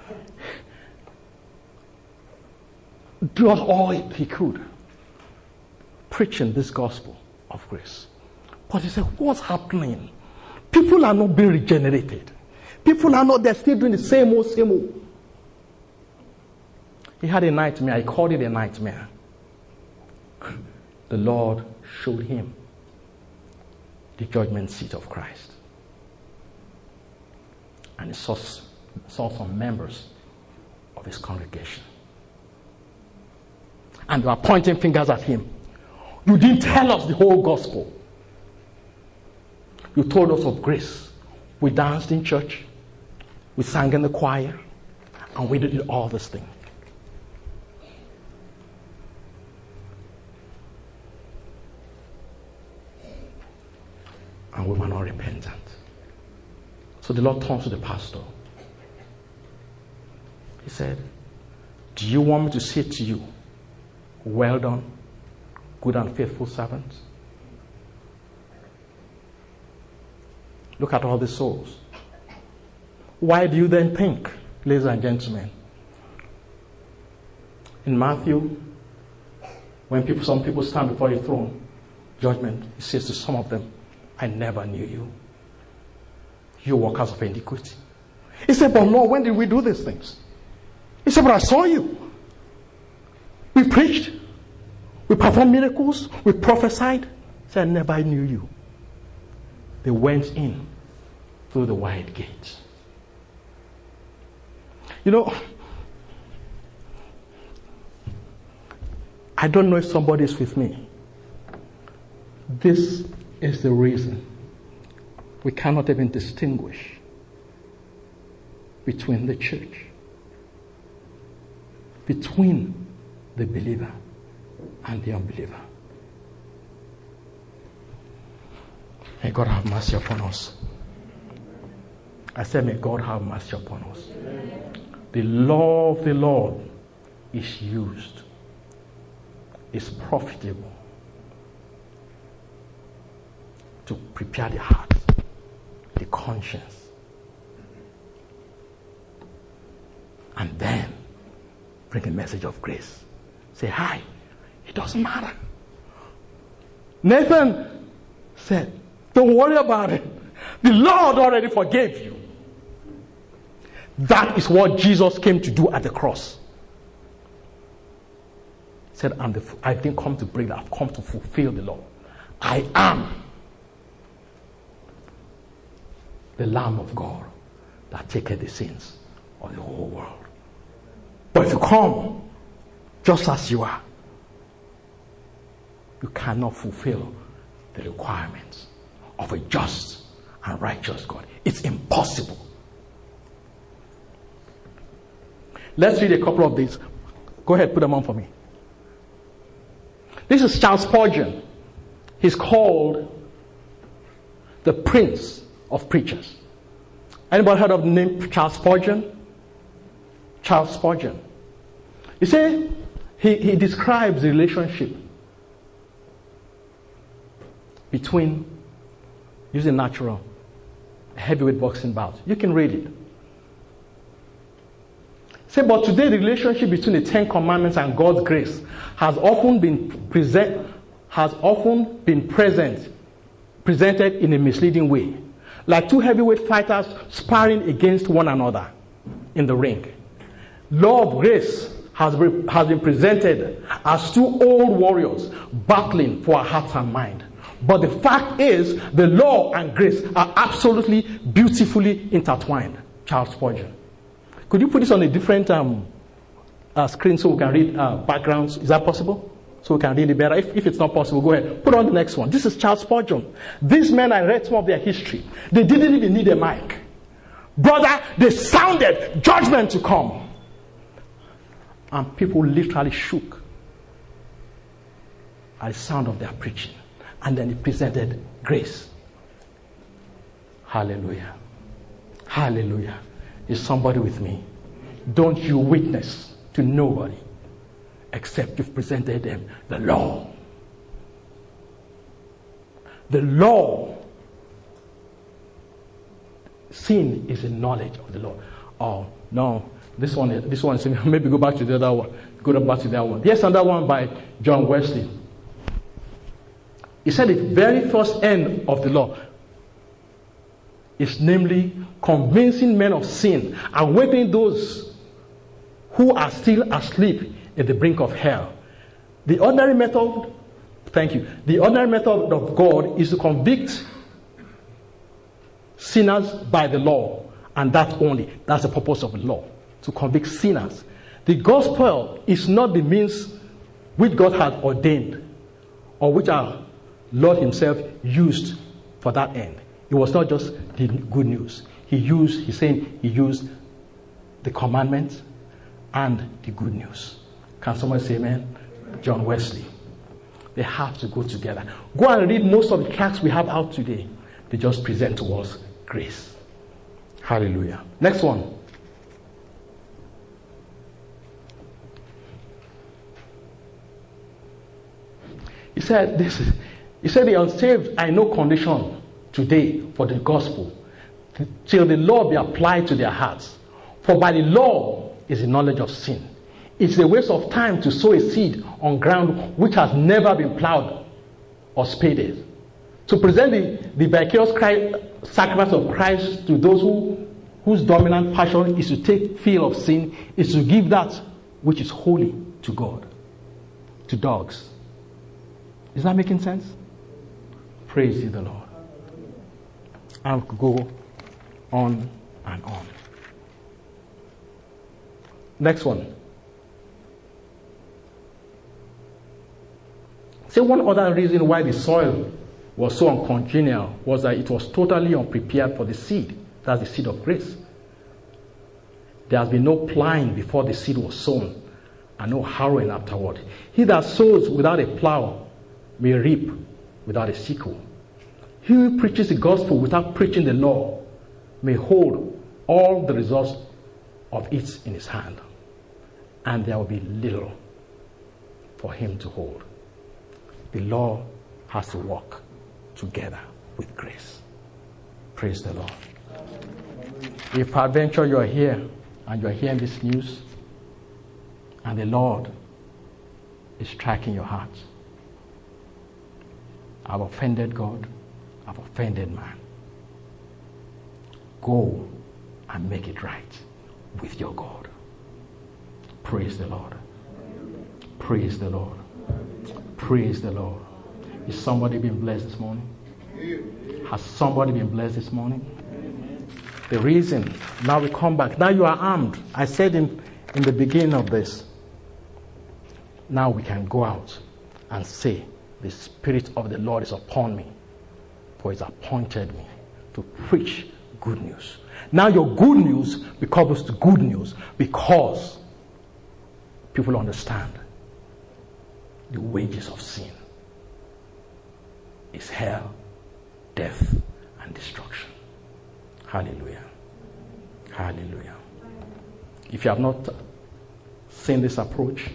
Does all he could preaching this gospel of grace. But he said, what's happening? People are not being regenerated. People are not, they're still doing the same old, same old. He had a nightmare. He called it a nightmare. The Lord showed him the judgment seat of Christ. And he saw, saw some members of his congregation. And they were pointing fingers at him. You didn't tell us the whole gospel. You told us of grace. We danced in church. We sang in the choir. And we did all this thing. And we were not repentant. So the Lord turns to the pastor. He said, do you want me to say to you, well done, good and faithful servant? Look at all the souls. Why do you then think, ladies and gentlemen, in Matthew, when people, some people stand before the throne, judgment, he says to some of them, I never knew you. You workers of iniquity. He said, but Lord, when did we do these things? He said, but I saw you. We preached. We performed miracles. We prophesied. He said, I never knew you. They went in through the wide gate. You know, I don't know if somebody is with me. This is the reason we cannot even distinguish between the church, between the believer and the unbeliever. May God have mercy upon us. I said, may God have mercy upon us. The law of the Lord is used, is profitable to prepare the heart, the conscience, and then bring a message of grace. Say, hi, it doesn't matter. Nathan said, don't worry about it. The Lord already forgave you. That is what Jesus came to do at the cross. He said, I'm the, I didn't come to break that. I've come to fulfill the law. I am the Lamb of God that taketh the sins of the whole world. But if you come just as you are, you cannot fulfill the requirements of a just and righteous God. It's impossible. Let's read a couple of these. Go ahead, put them on for me. This is Charles Spurgeon. He's called the Prince of Preachers. Anybody heard of the name Charles Spurgeon? Charles Spurgeon. You see, he, he describes the relationship between, using natural, a heavyweight boxing bout. You can read it. Say, but today the relationship between the Ten Commandments and God's grace has often been present, has often been present, presented in a misleading way, like two heavyweight fighters sparring against one another in the ring. Law of grace has been, has been presented as two old warriors battling for our hearts and mind. But the fact is, the law and grace are absolutely beautifully intertwined. Charles Spurgeon. Could you put this on a different um, uh, screen so we can read uh, backgrounds? Is that possible? So we can read it better. If, if it's not possible, go ahead. Put on the next one. This is Charles Spurgeon. These men, I read some of their history. They didn't even need a mic. Brother, they sounded judgment to come. And people literally shook at the sound of their preaching. And then he presented grace. Hallelujah. Hallelujah. Is somebody with me? Don't you witness to nobody except you've presented them the law. The law. Sin is a knowledge of the law. Oh, no. This one, this one, maybe go back to the other one. Go back to the other one. Here's another one by John Wesley. He said the very first end of the law is namely convincing men of sin, awakening those who are still asleep at the brink of hell. The ordinary method, thank you, the ordinary method of God is to convict sinners by the law, and that only. That's the purpose of the law, to convict sinners. The gospel is not the means which God has ordained, or which our Lord himself used for that end. It was not just the good news. He used, he's saying he used the commandments and the good news. Can someone say amen? Amen? John Wesley. They have to go together. Go and read most of the tracts we have out today. They just present to us grace. Hallelujah. Next one. He said this is, he said the unsaved are in no condition today for the gospel till the law be applied to their hearts. For by the law is the knowledge of sin. It's a waste of time to sow a seed on ground which has never been plowed or spaded. To present the, the vicarious Christ, sacrifice of Christ to those who whose dominant passion is to take feel of sin, is to give that which is holy to God, to dogs. Is that making sense? Praise ye the Lord. I'll go on and on. Next one. Say one other reason why the soil was so uncongenial was that it was totally unprepared for the seed. That's the seed of grace. There has been no plowing before the seed was sown, and no harrowing afterward. He that sows without a plow may reap without a sickle. He who preaches the gospel without preaching the law may hold all the results of it in his hand, and there will be little for him to hold. The law has to work together with grace. Praise the Lord. If peradventure you are here and you are hearing this news, and the Lord is striking your heart, I've offended God, I've offended man. Go and make it right. with your God. Praise the Lord. Praise the Lord. Praise the Lord. Is somebody been blessed this morning? Has somebody been blessed this morning? The reason, now we come back. Now you are armed. I said in, in the beginning of this, now we can go out and say, the Spirit of the Lord is upon me, for He's appointed me to preach good news. Now your good news becomes the good news because people understand the wages of sin is hell, death, and destruction. Hallelujah. Hallelujah. If you have not seen this approach,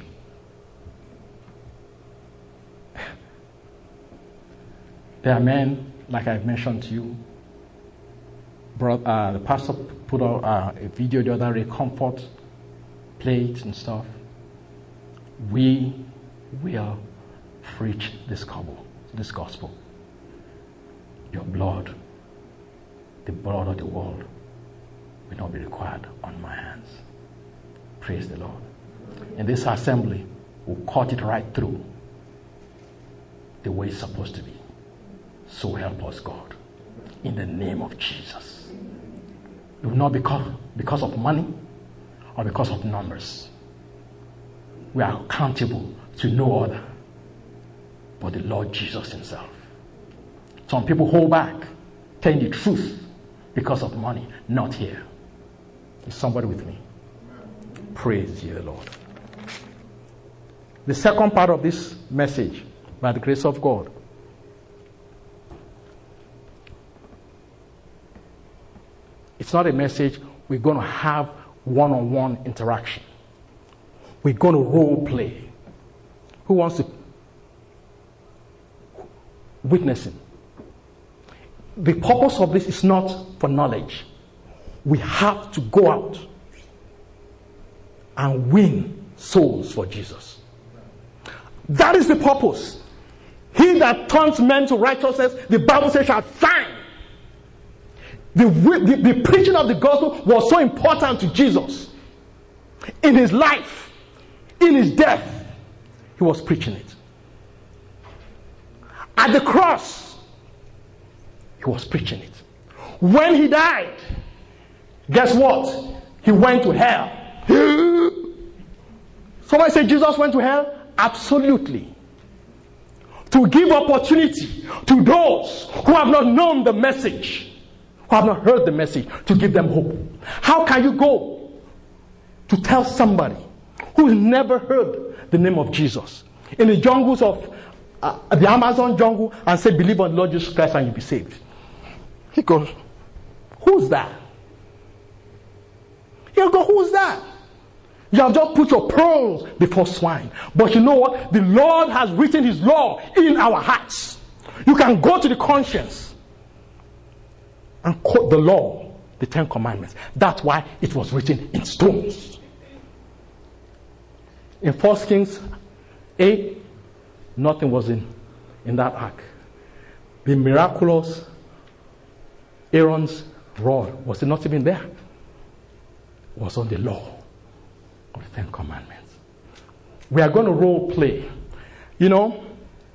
there are men, like I mentioned to you, brought, uh, the pastor put out uh, a video the other day, comfort plates and stuff. We will preach this gospel, this gospel. Your blood, the blood of the world, will not be required on my hands. Praise the Lord. In this assembly, we'll cut it right through the way it's supposed to be. So help us, God, in the name of Jesus. It will not be because, because of money or because of numbers. We are accountable to no other but the Lord Jesus Himself. Some people hold back, telling the truth because of money. Not here. Is somebody with me? Praise ye the Lord. The second part of this message, by the grace of God, it's not a message we're going to have one-on-one interaction. We're going to role play. Who wants to witness it? The purpose of this is not for knowledge. We have to go out and win souls for Jesus. That is the purpose. He that turns men to righteousness, the Bible says, shall find. The, the, the preaching of the gospel was so important to Jesus. In his life, in his death, he was preaching it. At the cross, he was preaching it. When he died, guess what? He went to hell. Somebody say Jesus went to hell? Absolutely. To give opportunity to those who have not known the message, who have not heard the message, to give them hope. How can you go to tell somebody who's never heard the name of Jesus in the jungles of uh, the Amazon jungle and say, believe on the Lord Jesus Christ and you'll be saved? He goes, who's that? He'll go, who's that? You have just put your pearls before swine. But you know what? The Lord has written His law in our hearts. You can go to the conscience and quote the law, the Ten Commandments. That's why it was written in stones. In First Kings eight, nothing was in, in that ark. The miraculous Aaron's rod was not even there. It was on the law of the Ten Commandments. We are going to role play. You know,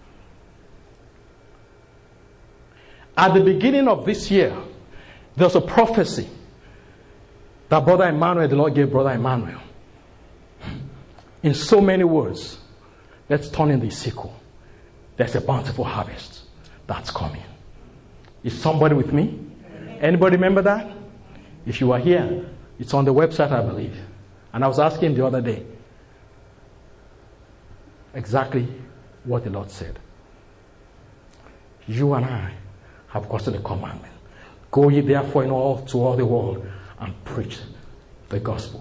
at the beginning of this year, there was a prophecy that Brother Emmanuel, the Lord gave Brother Emmanuel. In so many words, let's turn in the sickle. There's a bountiful harvest that's coming. Is somebody with me? Anybody remember that? If you are here, it's on the website, I believe. And I was asking the other day exactly what the Lord said. You and I have gotten the commandment. Go ye therefore in all to all the world and preach the gospel.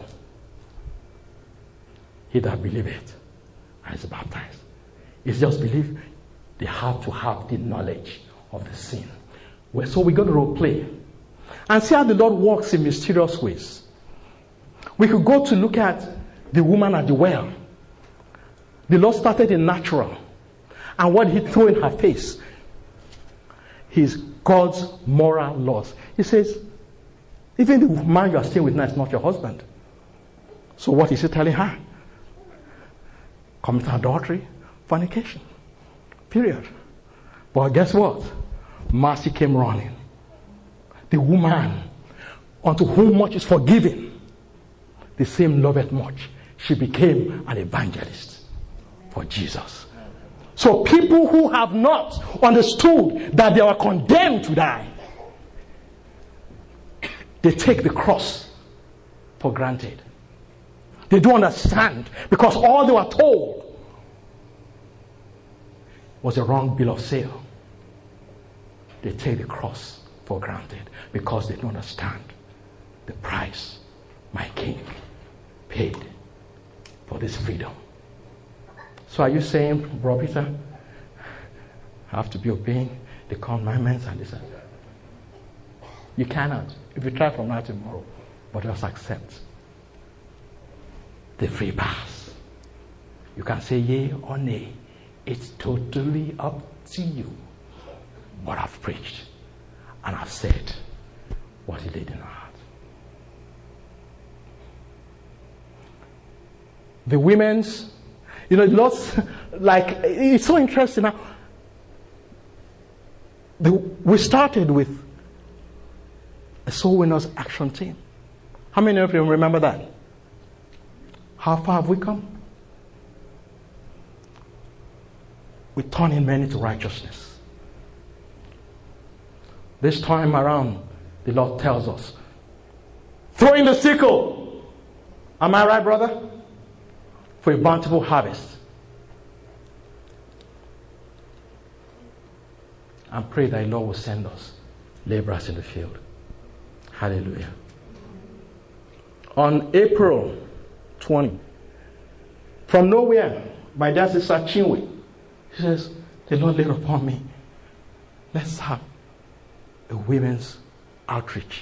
He that believeth and is baptized. It's just belief. They have to have the knowledge of the sin. Well, so we're going to role play and see how the Lord works in mysterious ways. We could go to look at the woman at the well. The Lord started in natural. And what He threw in her face is God's moral laws. He says, even the man you are staying with now is not your husband. So what is he telling her? Commit adultery, fornication. Period. But guess what? Mercy came running. The woman unto whom much is forgiven, the same loveth much. She became an evangelist for Jesus. So people who have not understood that they are condemned to die, they take the cross for granted. They don't understand because all they were told was a wrong bill of sale. They take the cross for granted because they don't understand the price my King paid for this freedom. So are you saying, Bro Peter, I have to be obeying the commandments and this? You cannot. If you try from now to tomorrow, but just accept the free pass. You can say yea or nay. It's totally up to you. But I've preached and I've said what he laid in our heart. The women's, you know, lots, like, it's so interesting now. The, we started with a soul winners action team. How many of you remember that? How far have we come? We turn in many to righteousness. This time around, the Lord tells us, throw in the sickle. Am I right, brother? For a bountiful harvest. And pray that the Lord will send us laborers in the field. Hallelujah. On April twentieth, from nowhere, my dad says, Chinwe. He says, the Lord laid upon me. Let's have a women's outreach.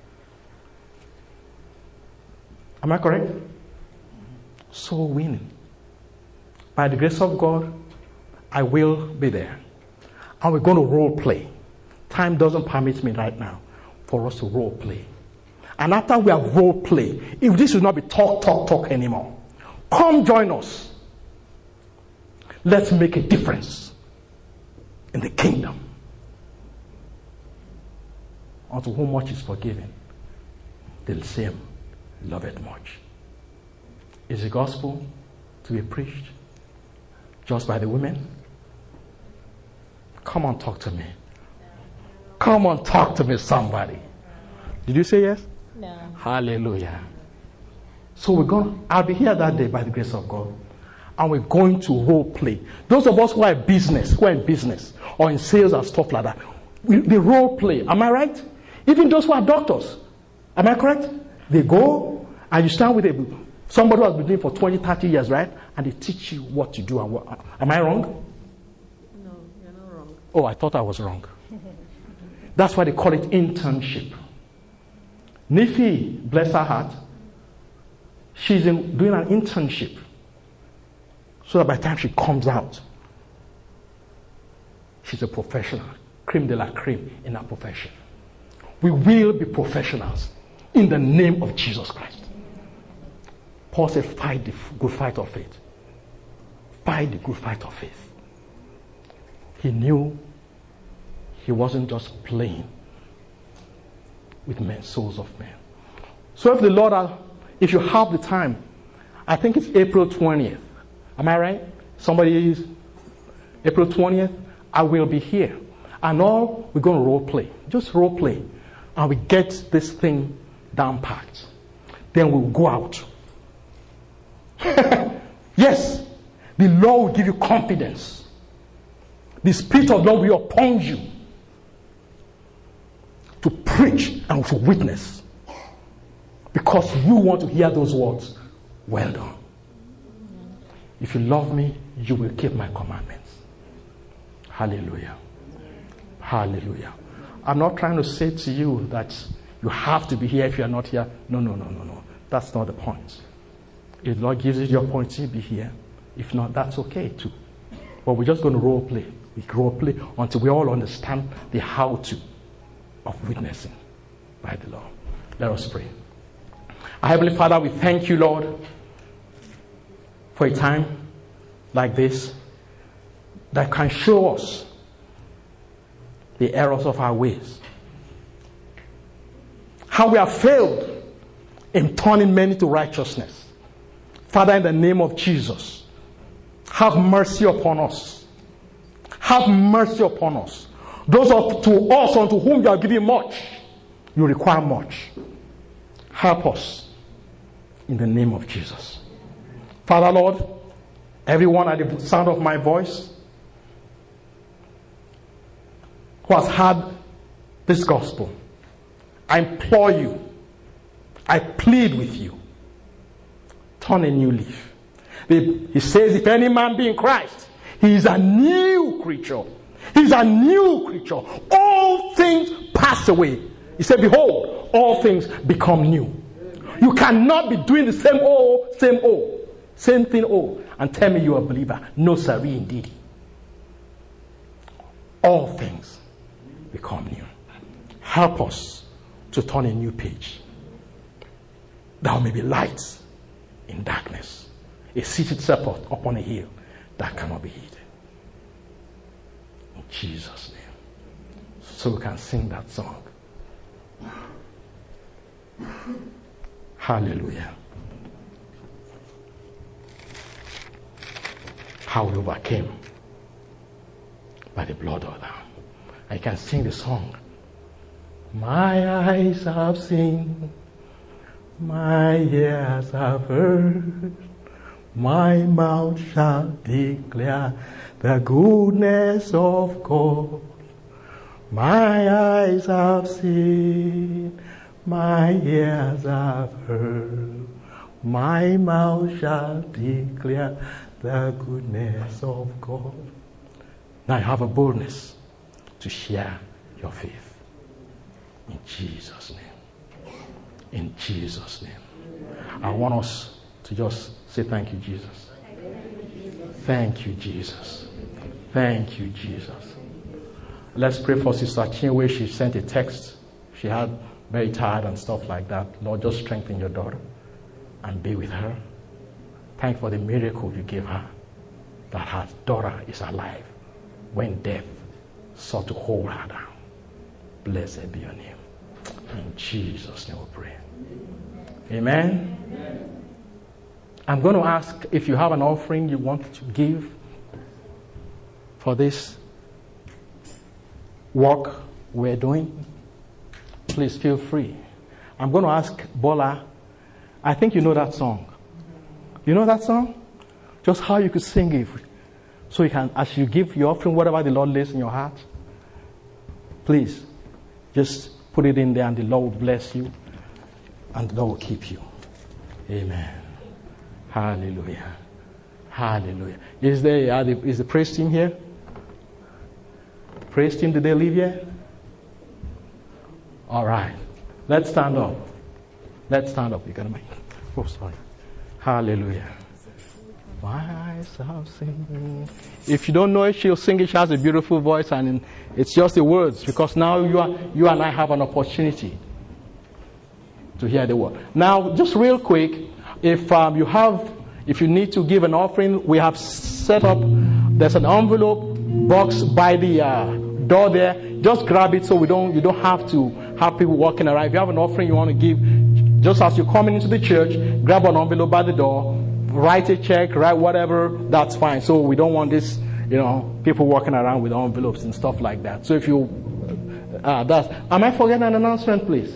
Am I correct? Soul winning. By the grace of God, I will be there. And we're going to role play. Time doesn't permit me right now for us to role play. And after we have role play, if this will not be talk, talk, talk anymore, come join us. Let's make a difference in the kingdom. Unto whom much is forgiven, the same loveth much. Is the gospel to be preached just by the women? Come on, talk to me. Come on, talk to me, somebody. Did you say yes? No. Hallelujah. So we're going, I'll be here that day by the grace of God. And we're going to role play. Those of us who are in business, who are in business or in sales and stuff like that, we, they role play. Am I right? Even those who are doctors. Am I correct? They go and you stand with a, somebody who has been doing it for twenty, thirty years, right? And they teach you what to do and what. Am I wrong? No, you're not wrong. Oh, I thought I was wrong. That's why they call it internship. Nifi, bless her heart, she's in, doing an internship. So that by the time she comes out, she's a professional. Creme de la creme in her profession. We will be professionals in the name of Jesus Christ. Paul said, fight the good fight of faith. Fight the good fight of faith. He knew he wasn't just playing with men, souls of men. So if the Lord, if you have the time, I think it's April twentieth. Am I right? Somebody is April twentieth. I will be here. And all we're going to role play. Just role play. And we get this thing down packed. Then we'll go out. Yes. The Lord will give you confidence. The Spirit of the Lord will be upon you to preach and to witness. Because you want to hear those words. Well done. If you love me, you will keep my commandments. Hallelujah. Hallelujah. I'm not trying to say to you that you have to be here if you are not here. No, no, no, no, no. That's not the point. If the Lord gives you the opportunity to be here, if not, that's okay too. But we're just going to role play. We role play until we all understand the how to of witnessing by the Lord. Let us pray. Our Heavenly Father, we thank you, Lord, for a time like this that can show us the errors of our ways. How we have failed in turning many to righteousness. Father, in the name of Jesus, have mercy upon us. Have mercy upon us. Those of to us unto whom you are giving much, you require much. Help us in the name of Jesus. Father, Lord, everyone at the sound of my voice who has heard this gospel, I implore you, I plead with you, turn a new leaf. He says, if any man be in Christ, he is a new creature. He's a new creature. All things pass away. He said, behold, all things become new. You cannot be doing the same old, same old, same thing old, and tell me you're a believer. No, sir, indeed. All things become new. Help us to turn a new page. There may be lights in darkness. A seated shepherd upon a hill that cannot be hid. In Jesus' name. So we can sing that song. Hallelujah. How we overcame by the blood of the Lamb. I can sing the song. My eyes have seen, my ears have heard, my mouth shall declare the goodness of God. My eyes have seen, my ears have heard, my mouth shall declare the goodness of God. Now you have a boldness to share your faith. In Jesus' name. In Jesus' name. I want us to just say thank you, Jesus. Thank you, Jesus. Thank you, Jesus. Let's pray for Sister Chinwe. She sent a text. She had very tired and stuff like that. Lord, just strengthen your daughter and be with her. Thank you for the miracle you gave her, that her daughter is alive when death sought to hold her down. Blessed be your name. In Jesus' name we pray. Amen. Amen. I'm going to ask if you have an offering you want to give for this work we're doing. Please feel free. I'm going to ask Bola. I think you know that song. You know that song? Just how you could sing it. So you can, as you give your offering, whatever the Lord lays in your heart, please just put it in there and the Lord will bless you and the Lord will keep you. Amen. Hallelujah. Hallelujah. Is there, are the, is the praise team here? Praise team, did they leave yet? All right. Let's stand up. Let's stand up. You got to make. Oh, sorry. Hallelujah. My eyes have seen. If you don't know it, she'll sing it. She has a beautiful voice, and it's just the words, because now you are, you and I have an opportunity to hear the word. Now, just real quick, if um, you have, if you need to give an offering, we have set up. There's an envelope box by the uh, door there. Just grab it so we don't. You don't have to have people walking around. If you have an offering you want to give, just as you're coming into the church, grab an envelope by the door. Write a check, write whatever, that's fine. So we don't want this, you know, people walking around with envelopes and stuff like that. So if you, uh, that's, am I forgetting an announcement, please?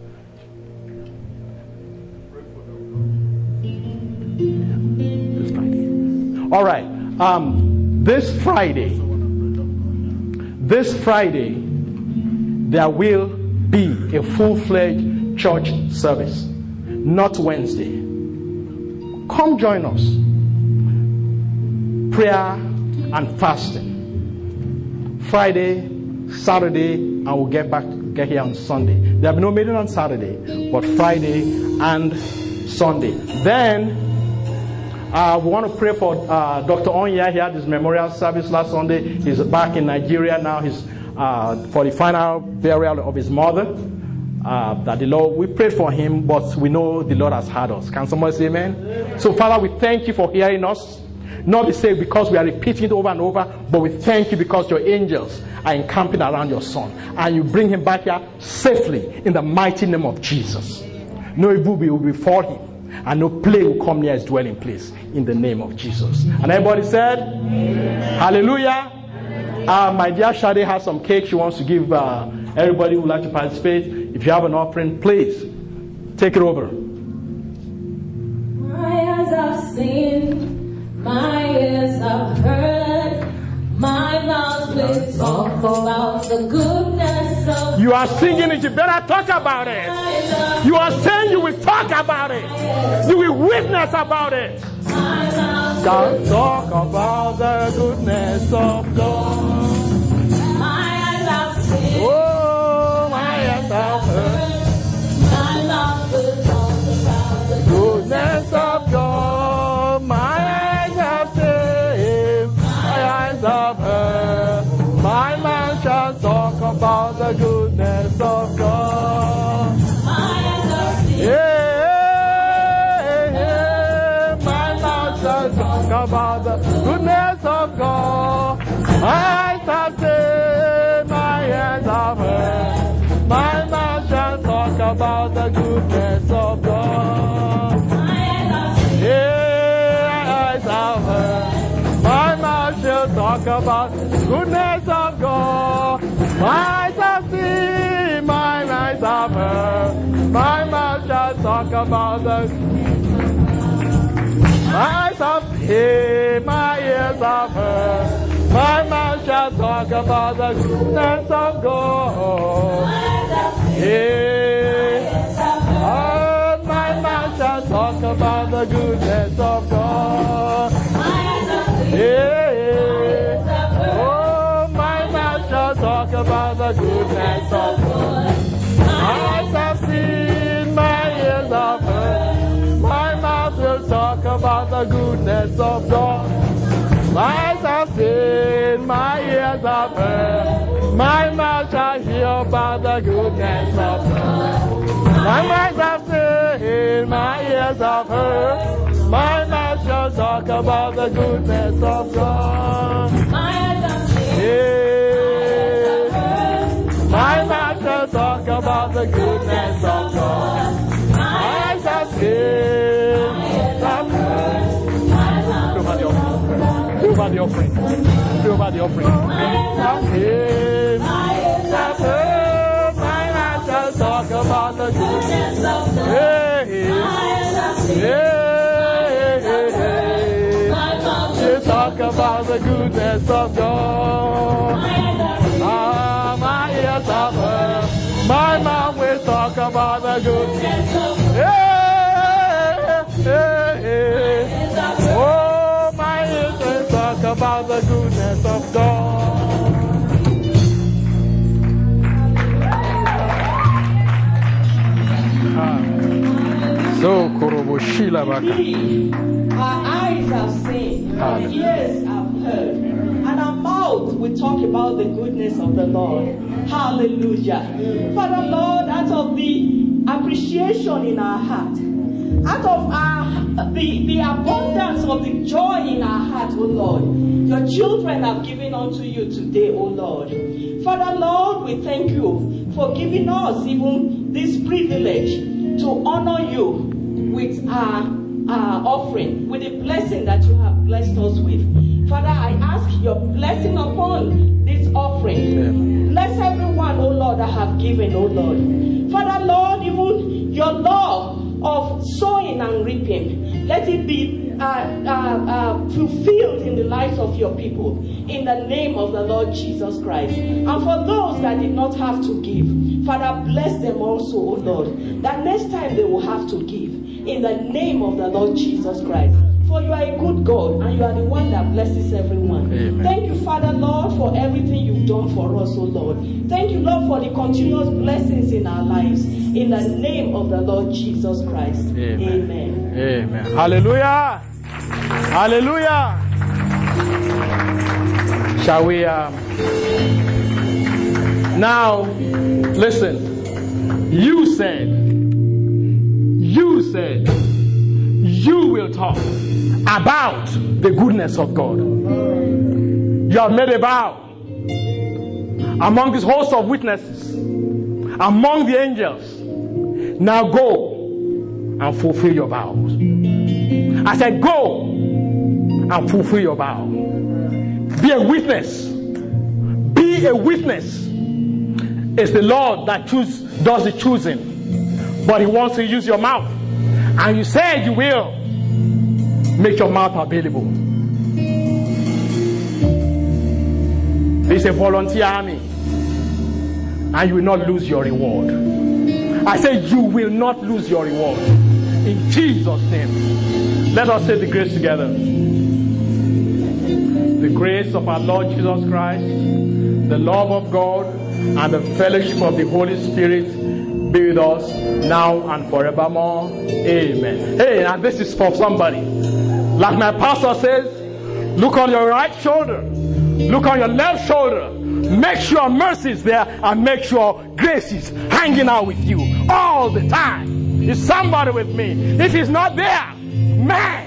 This Friday. All right. Um, this Friday, this Friday, there will be a full-fledged church service, not Wednesday. Come join us. Prayer and fasting. Friday, Saturday, and we'll get back, get here on Sunday. There will be no meeting on Saturday, but Friday and Sunday. Then, uh, we want to pray for uh, Doctor Onya. He had his memorial service last Sunday. He's back in Nigeria now. He's uh, for the final burial of his mother. uh, that the Lord, we prayed for him, but we know the Lord has heard us. Can somebody say amen? Amen. So, Father, we thank you for hearing us. Not to say because we are repeating it over and over, but we thank you because your angels are encamping around your son. And you bring him back here safely in the mighty name of Jesus. No evil will befall him, and no plague will come near his dwelling place in the name of Jesus. And everybody said, amen. Hallelujah. Uh, my dear Shade has some cake she wants to give uh, everybody who would like to participate. If you have an offering, please take it over. My eyes have seen, my ears have heard, my mouth will talk about the goodness of. You are singing it, you better talk about it. You are saying you will talk about it. You will witness about it. God, talk about the goodness of God. My eyes have seen. Oh, my eyes have heard. My mouth will talk about the Goodness of God. My eyes have seen. My eyes have heard. My mouth shall talk about the goodness of God. My eyes have seen. Yeah. Talk about the goodness of God. My eyes have seen, my hands have heard. My mouth shall talk about the goodness of God. Yeah, my eyes have heard. My mouth shall talk about the goodness of God. My eyes have seen, my eyes have heard. My mouth shall talk about the My eyes have seen, my ears have heard. My mouth shall talk about the goodness of God. Yeah. Oh, my mouth shall talk about the goodness of God. Yeah. Oh, my mouth shall talk about the goodness of God. My eyes have seen, my ears have heard. My mouth will talk about the goodness of God. My eyes have seen, my ears have heard. My mouth shall hear about the goodness of God. My eyes have seen, my ears have heard. My mouth shall talk about the goodness of God. Yeah. My mouth shall talk about the goodness of God. My eyes have seen. Pray over the offering. Pray over the offering. My eyes have seen. My ears have heard. My mouth shall talk about the goodness of God. She'll talk about the goodness of God. Ah, my ears have heard. My mouth will talk about the goodness of God. Yeah, yeah, yeah. Oh, my ears will talk about the goodness of God. Ah. So, Koroboshila Baka. Our eyes have seen, our ears have heard, and our mouth will talk about the goodness of the Lord. Hallelujah. Father Lord, out of the appreciation in our heart, out of our the, the abundance of the joy in our heart, O Lord, your children have given unto you today, O Lord. Father Lord, we thank you for giving us even this privilege to honor you with our, our offering, with the blessing that you have blessed us with. Father, I ask your blessing upon this offering. Amen. Bless everyone, O Lord, that have given, O Lord. Father, Lord, even your law of sowing and reaping, let it be uh, uh, uh, fulfilled in the lives of your people, in the name of the Lord Jesus Christ. And for those that did not have to give, Father, bless them also, O Lord, that next time they will have to give, in the name of the Lord Jesus Christ. For you are a good God, and you are the one that blesses everyone. Amen. Thank you, Father, Lord, for everything you've done for us, O Lord. Thank you, Lord, for the continuous blessings in our lives. In the name of the Lord Jesus Christ. Amen. Amen. Amen. Hallelujah. Hallelujah. Shall we? Um... Now, listen. You said, you said, you will talk about the goodness of God. You have made a vow among this host of witnesses, among the angels. Now go and fulfill your vows. I said, go and fulfill your vow. Be a witness. Be a witness. It's the Lord that choose, does the choosing. But He wants to use your mouth. And you said you will. Make your mouth available. It's a volunteer army. And you will not lose your reward. I said you will not lose your reward. In Jesus' name. Let us say the grace together. The grace of our Lord Jesus Christ, the love of God, and the fellowship of the Holy Spirit be with us now and forevermore. Amen. Hey, and this is for somebody. Like my pastor says, look on your right shoulder. Look on your left shoulder. Make sure mercy is there and make sure grace is hanging out with you all the time. Is somebody with me? If he's not there, man,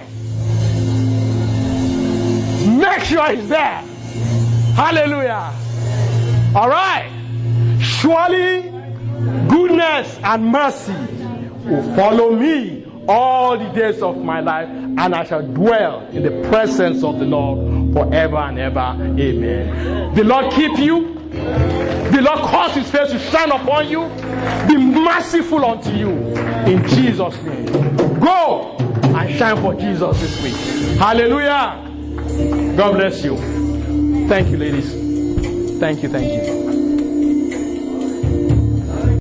make sure he's there. Hallelujah. All right. Surely goodness and mercy will follow me all the days of my life, and I shall dwell in the presence of the Lord forever and ever. Amen. The Lord keep you. The Lord cause His face to shine upon you. Be merciful unto you. In Jesus' name. Go and shine for Jesus this week. Hallelujah. God bless you. Thank you, ladies. Thank you, thank you.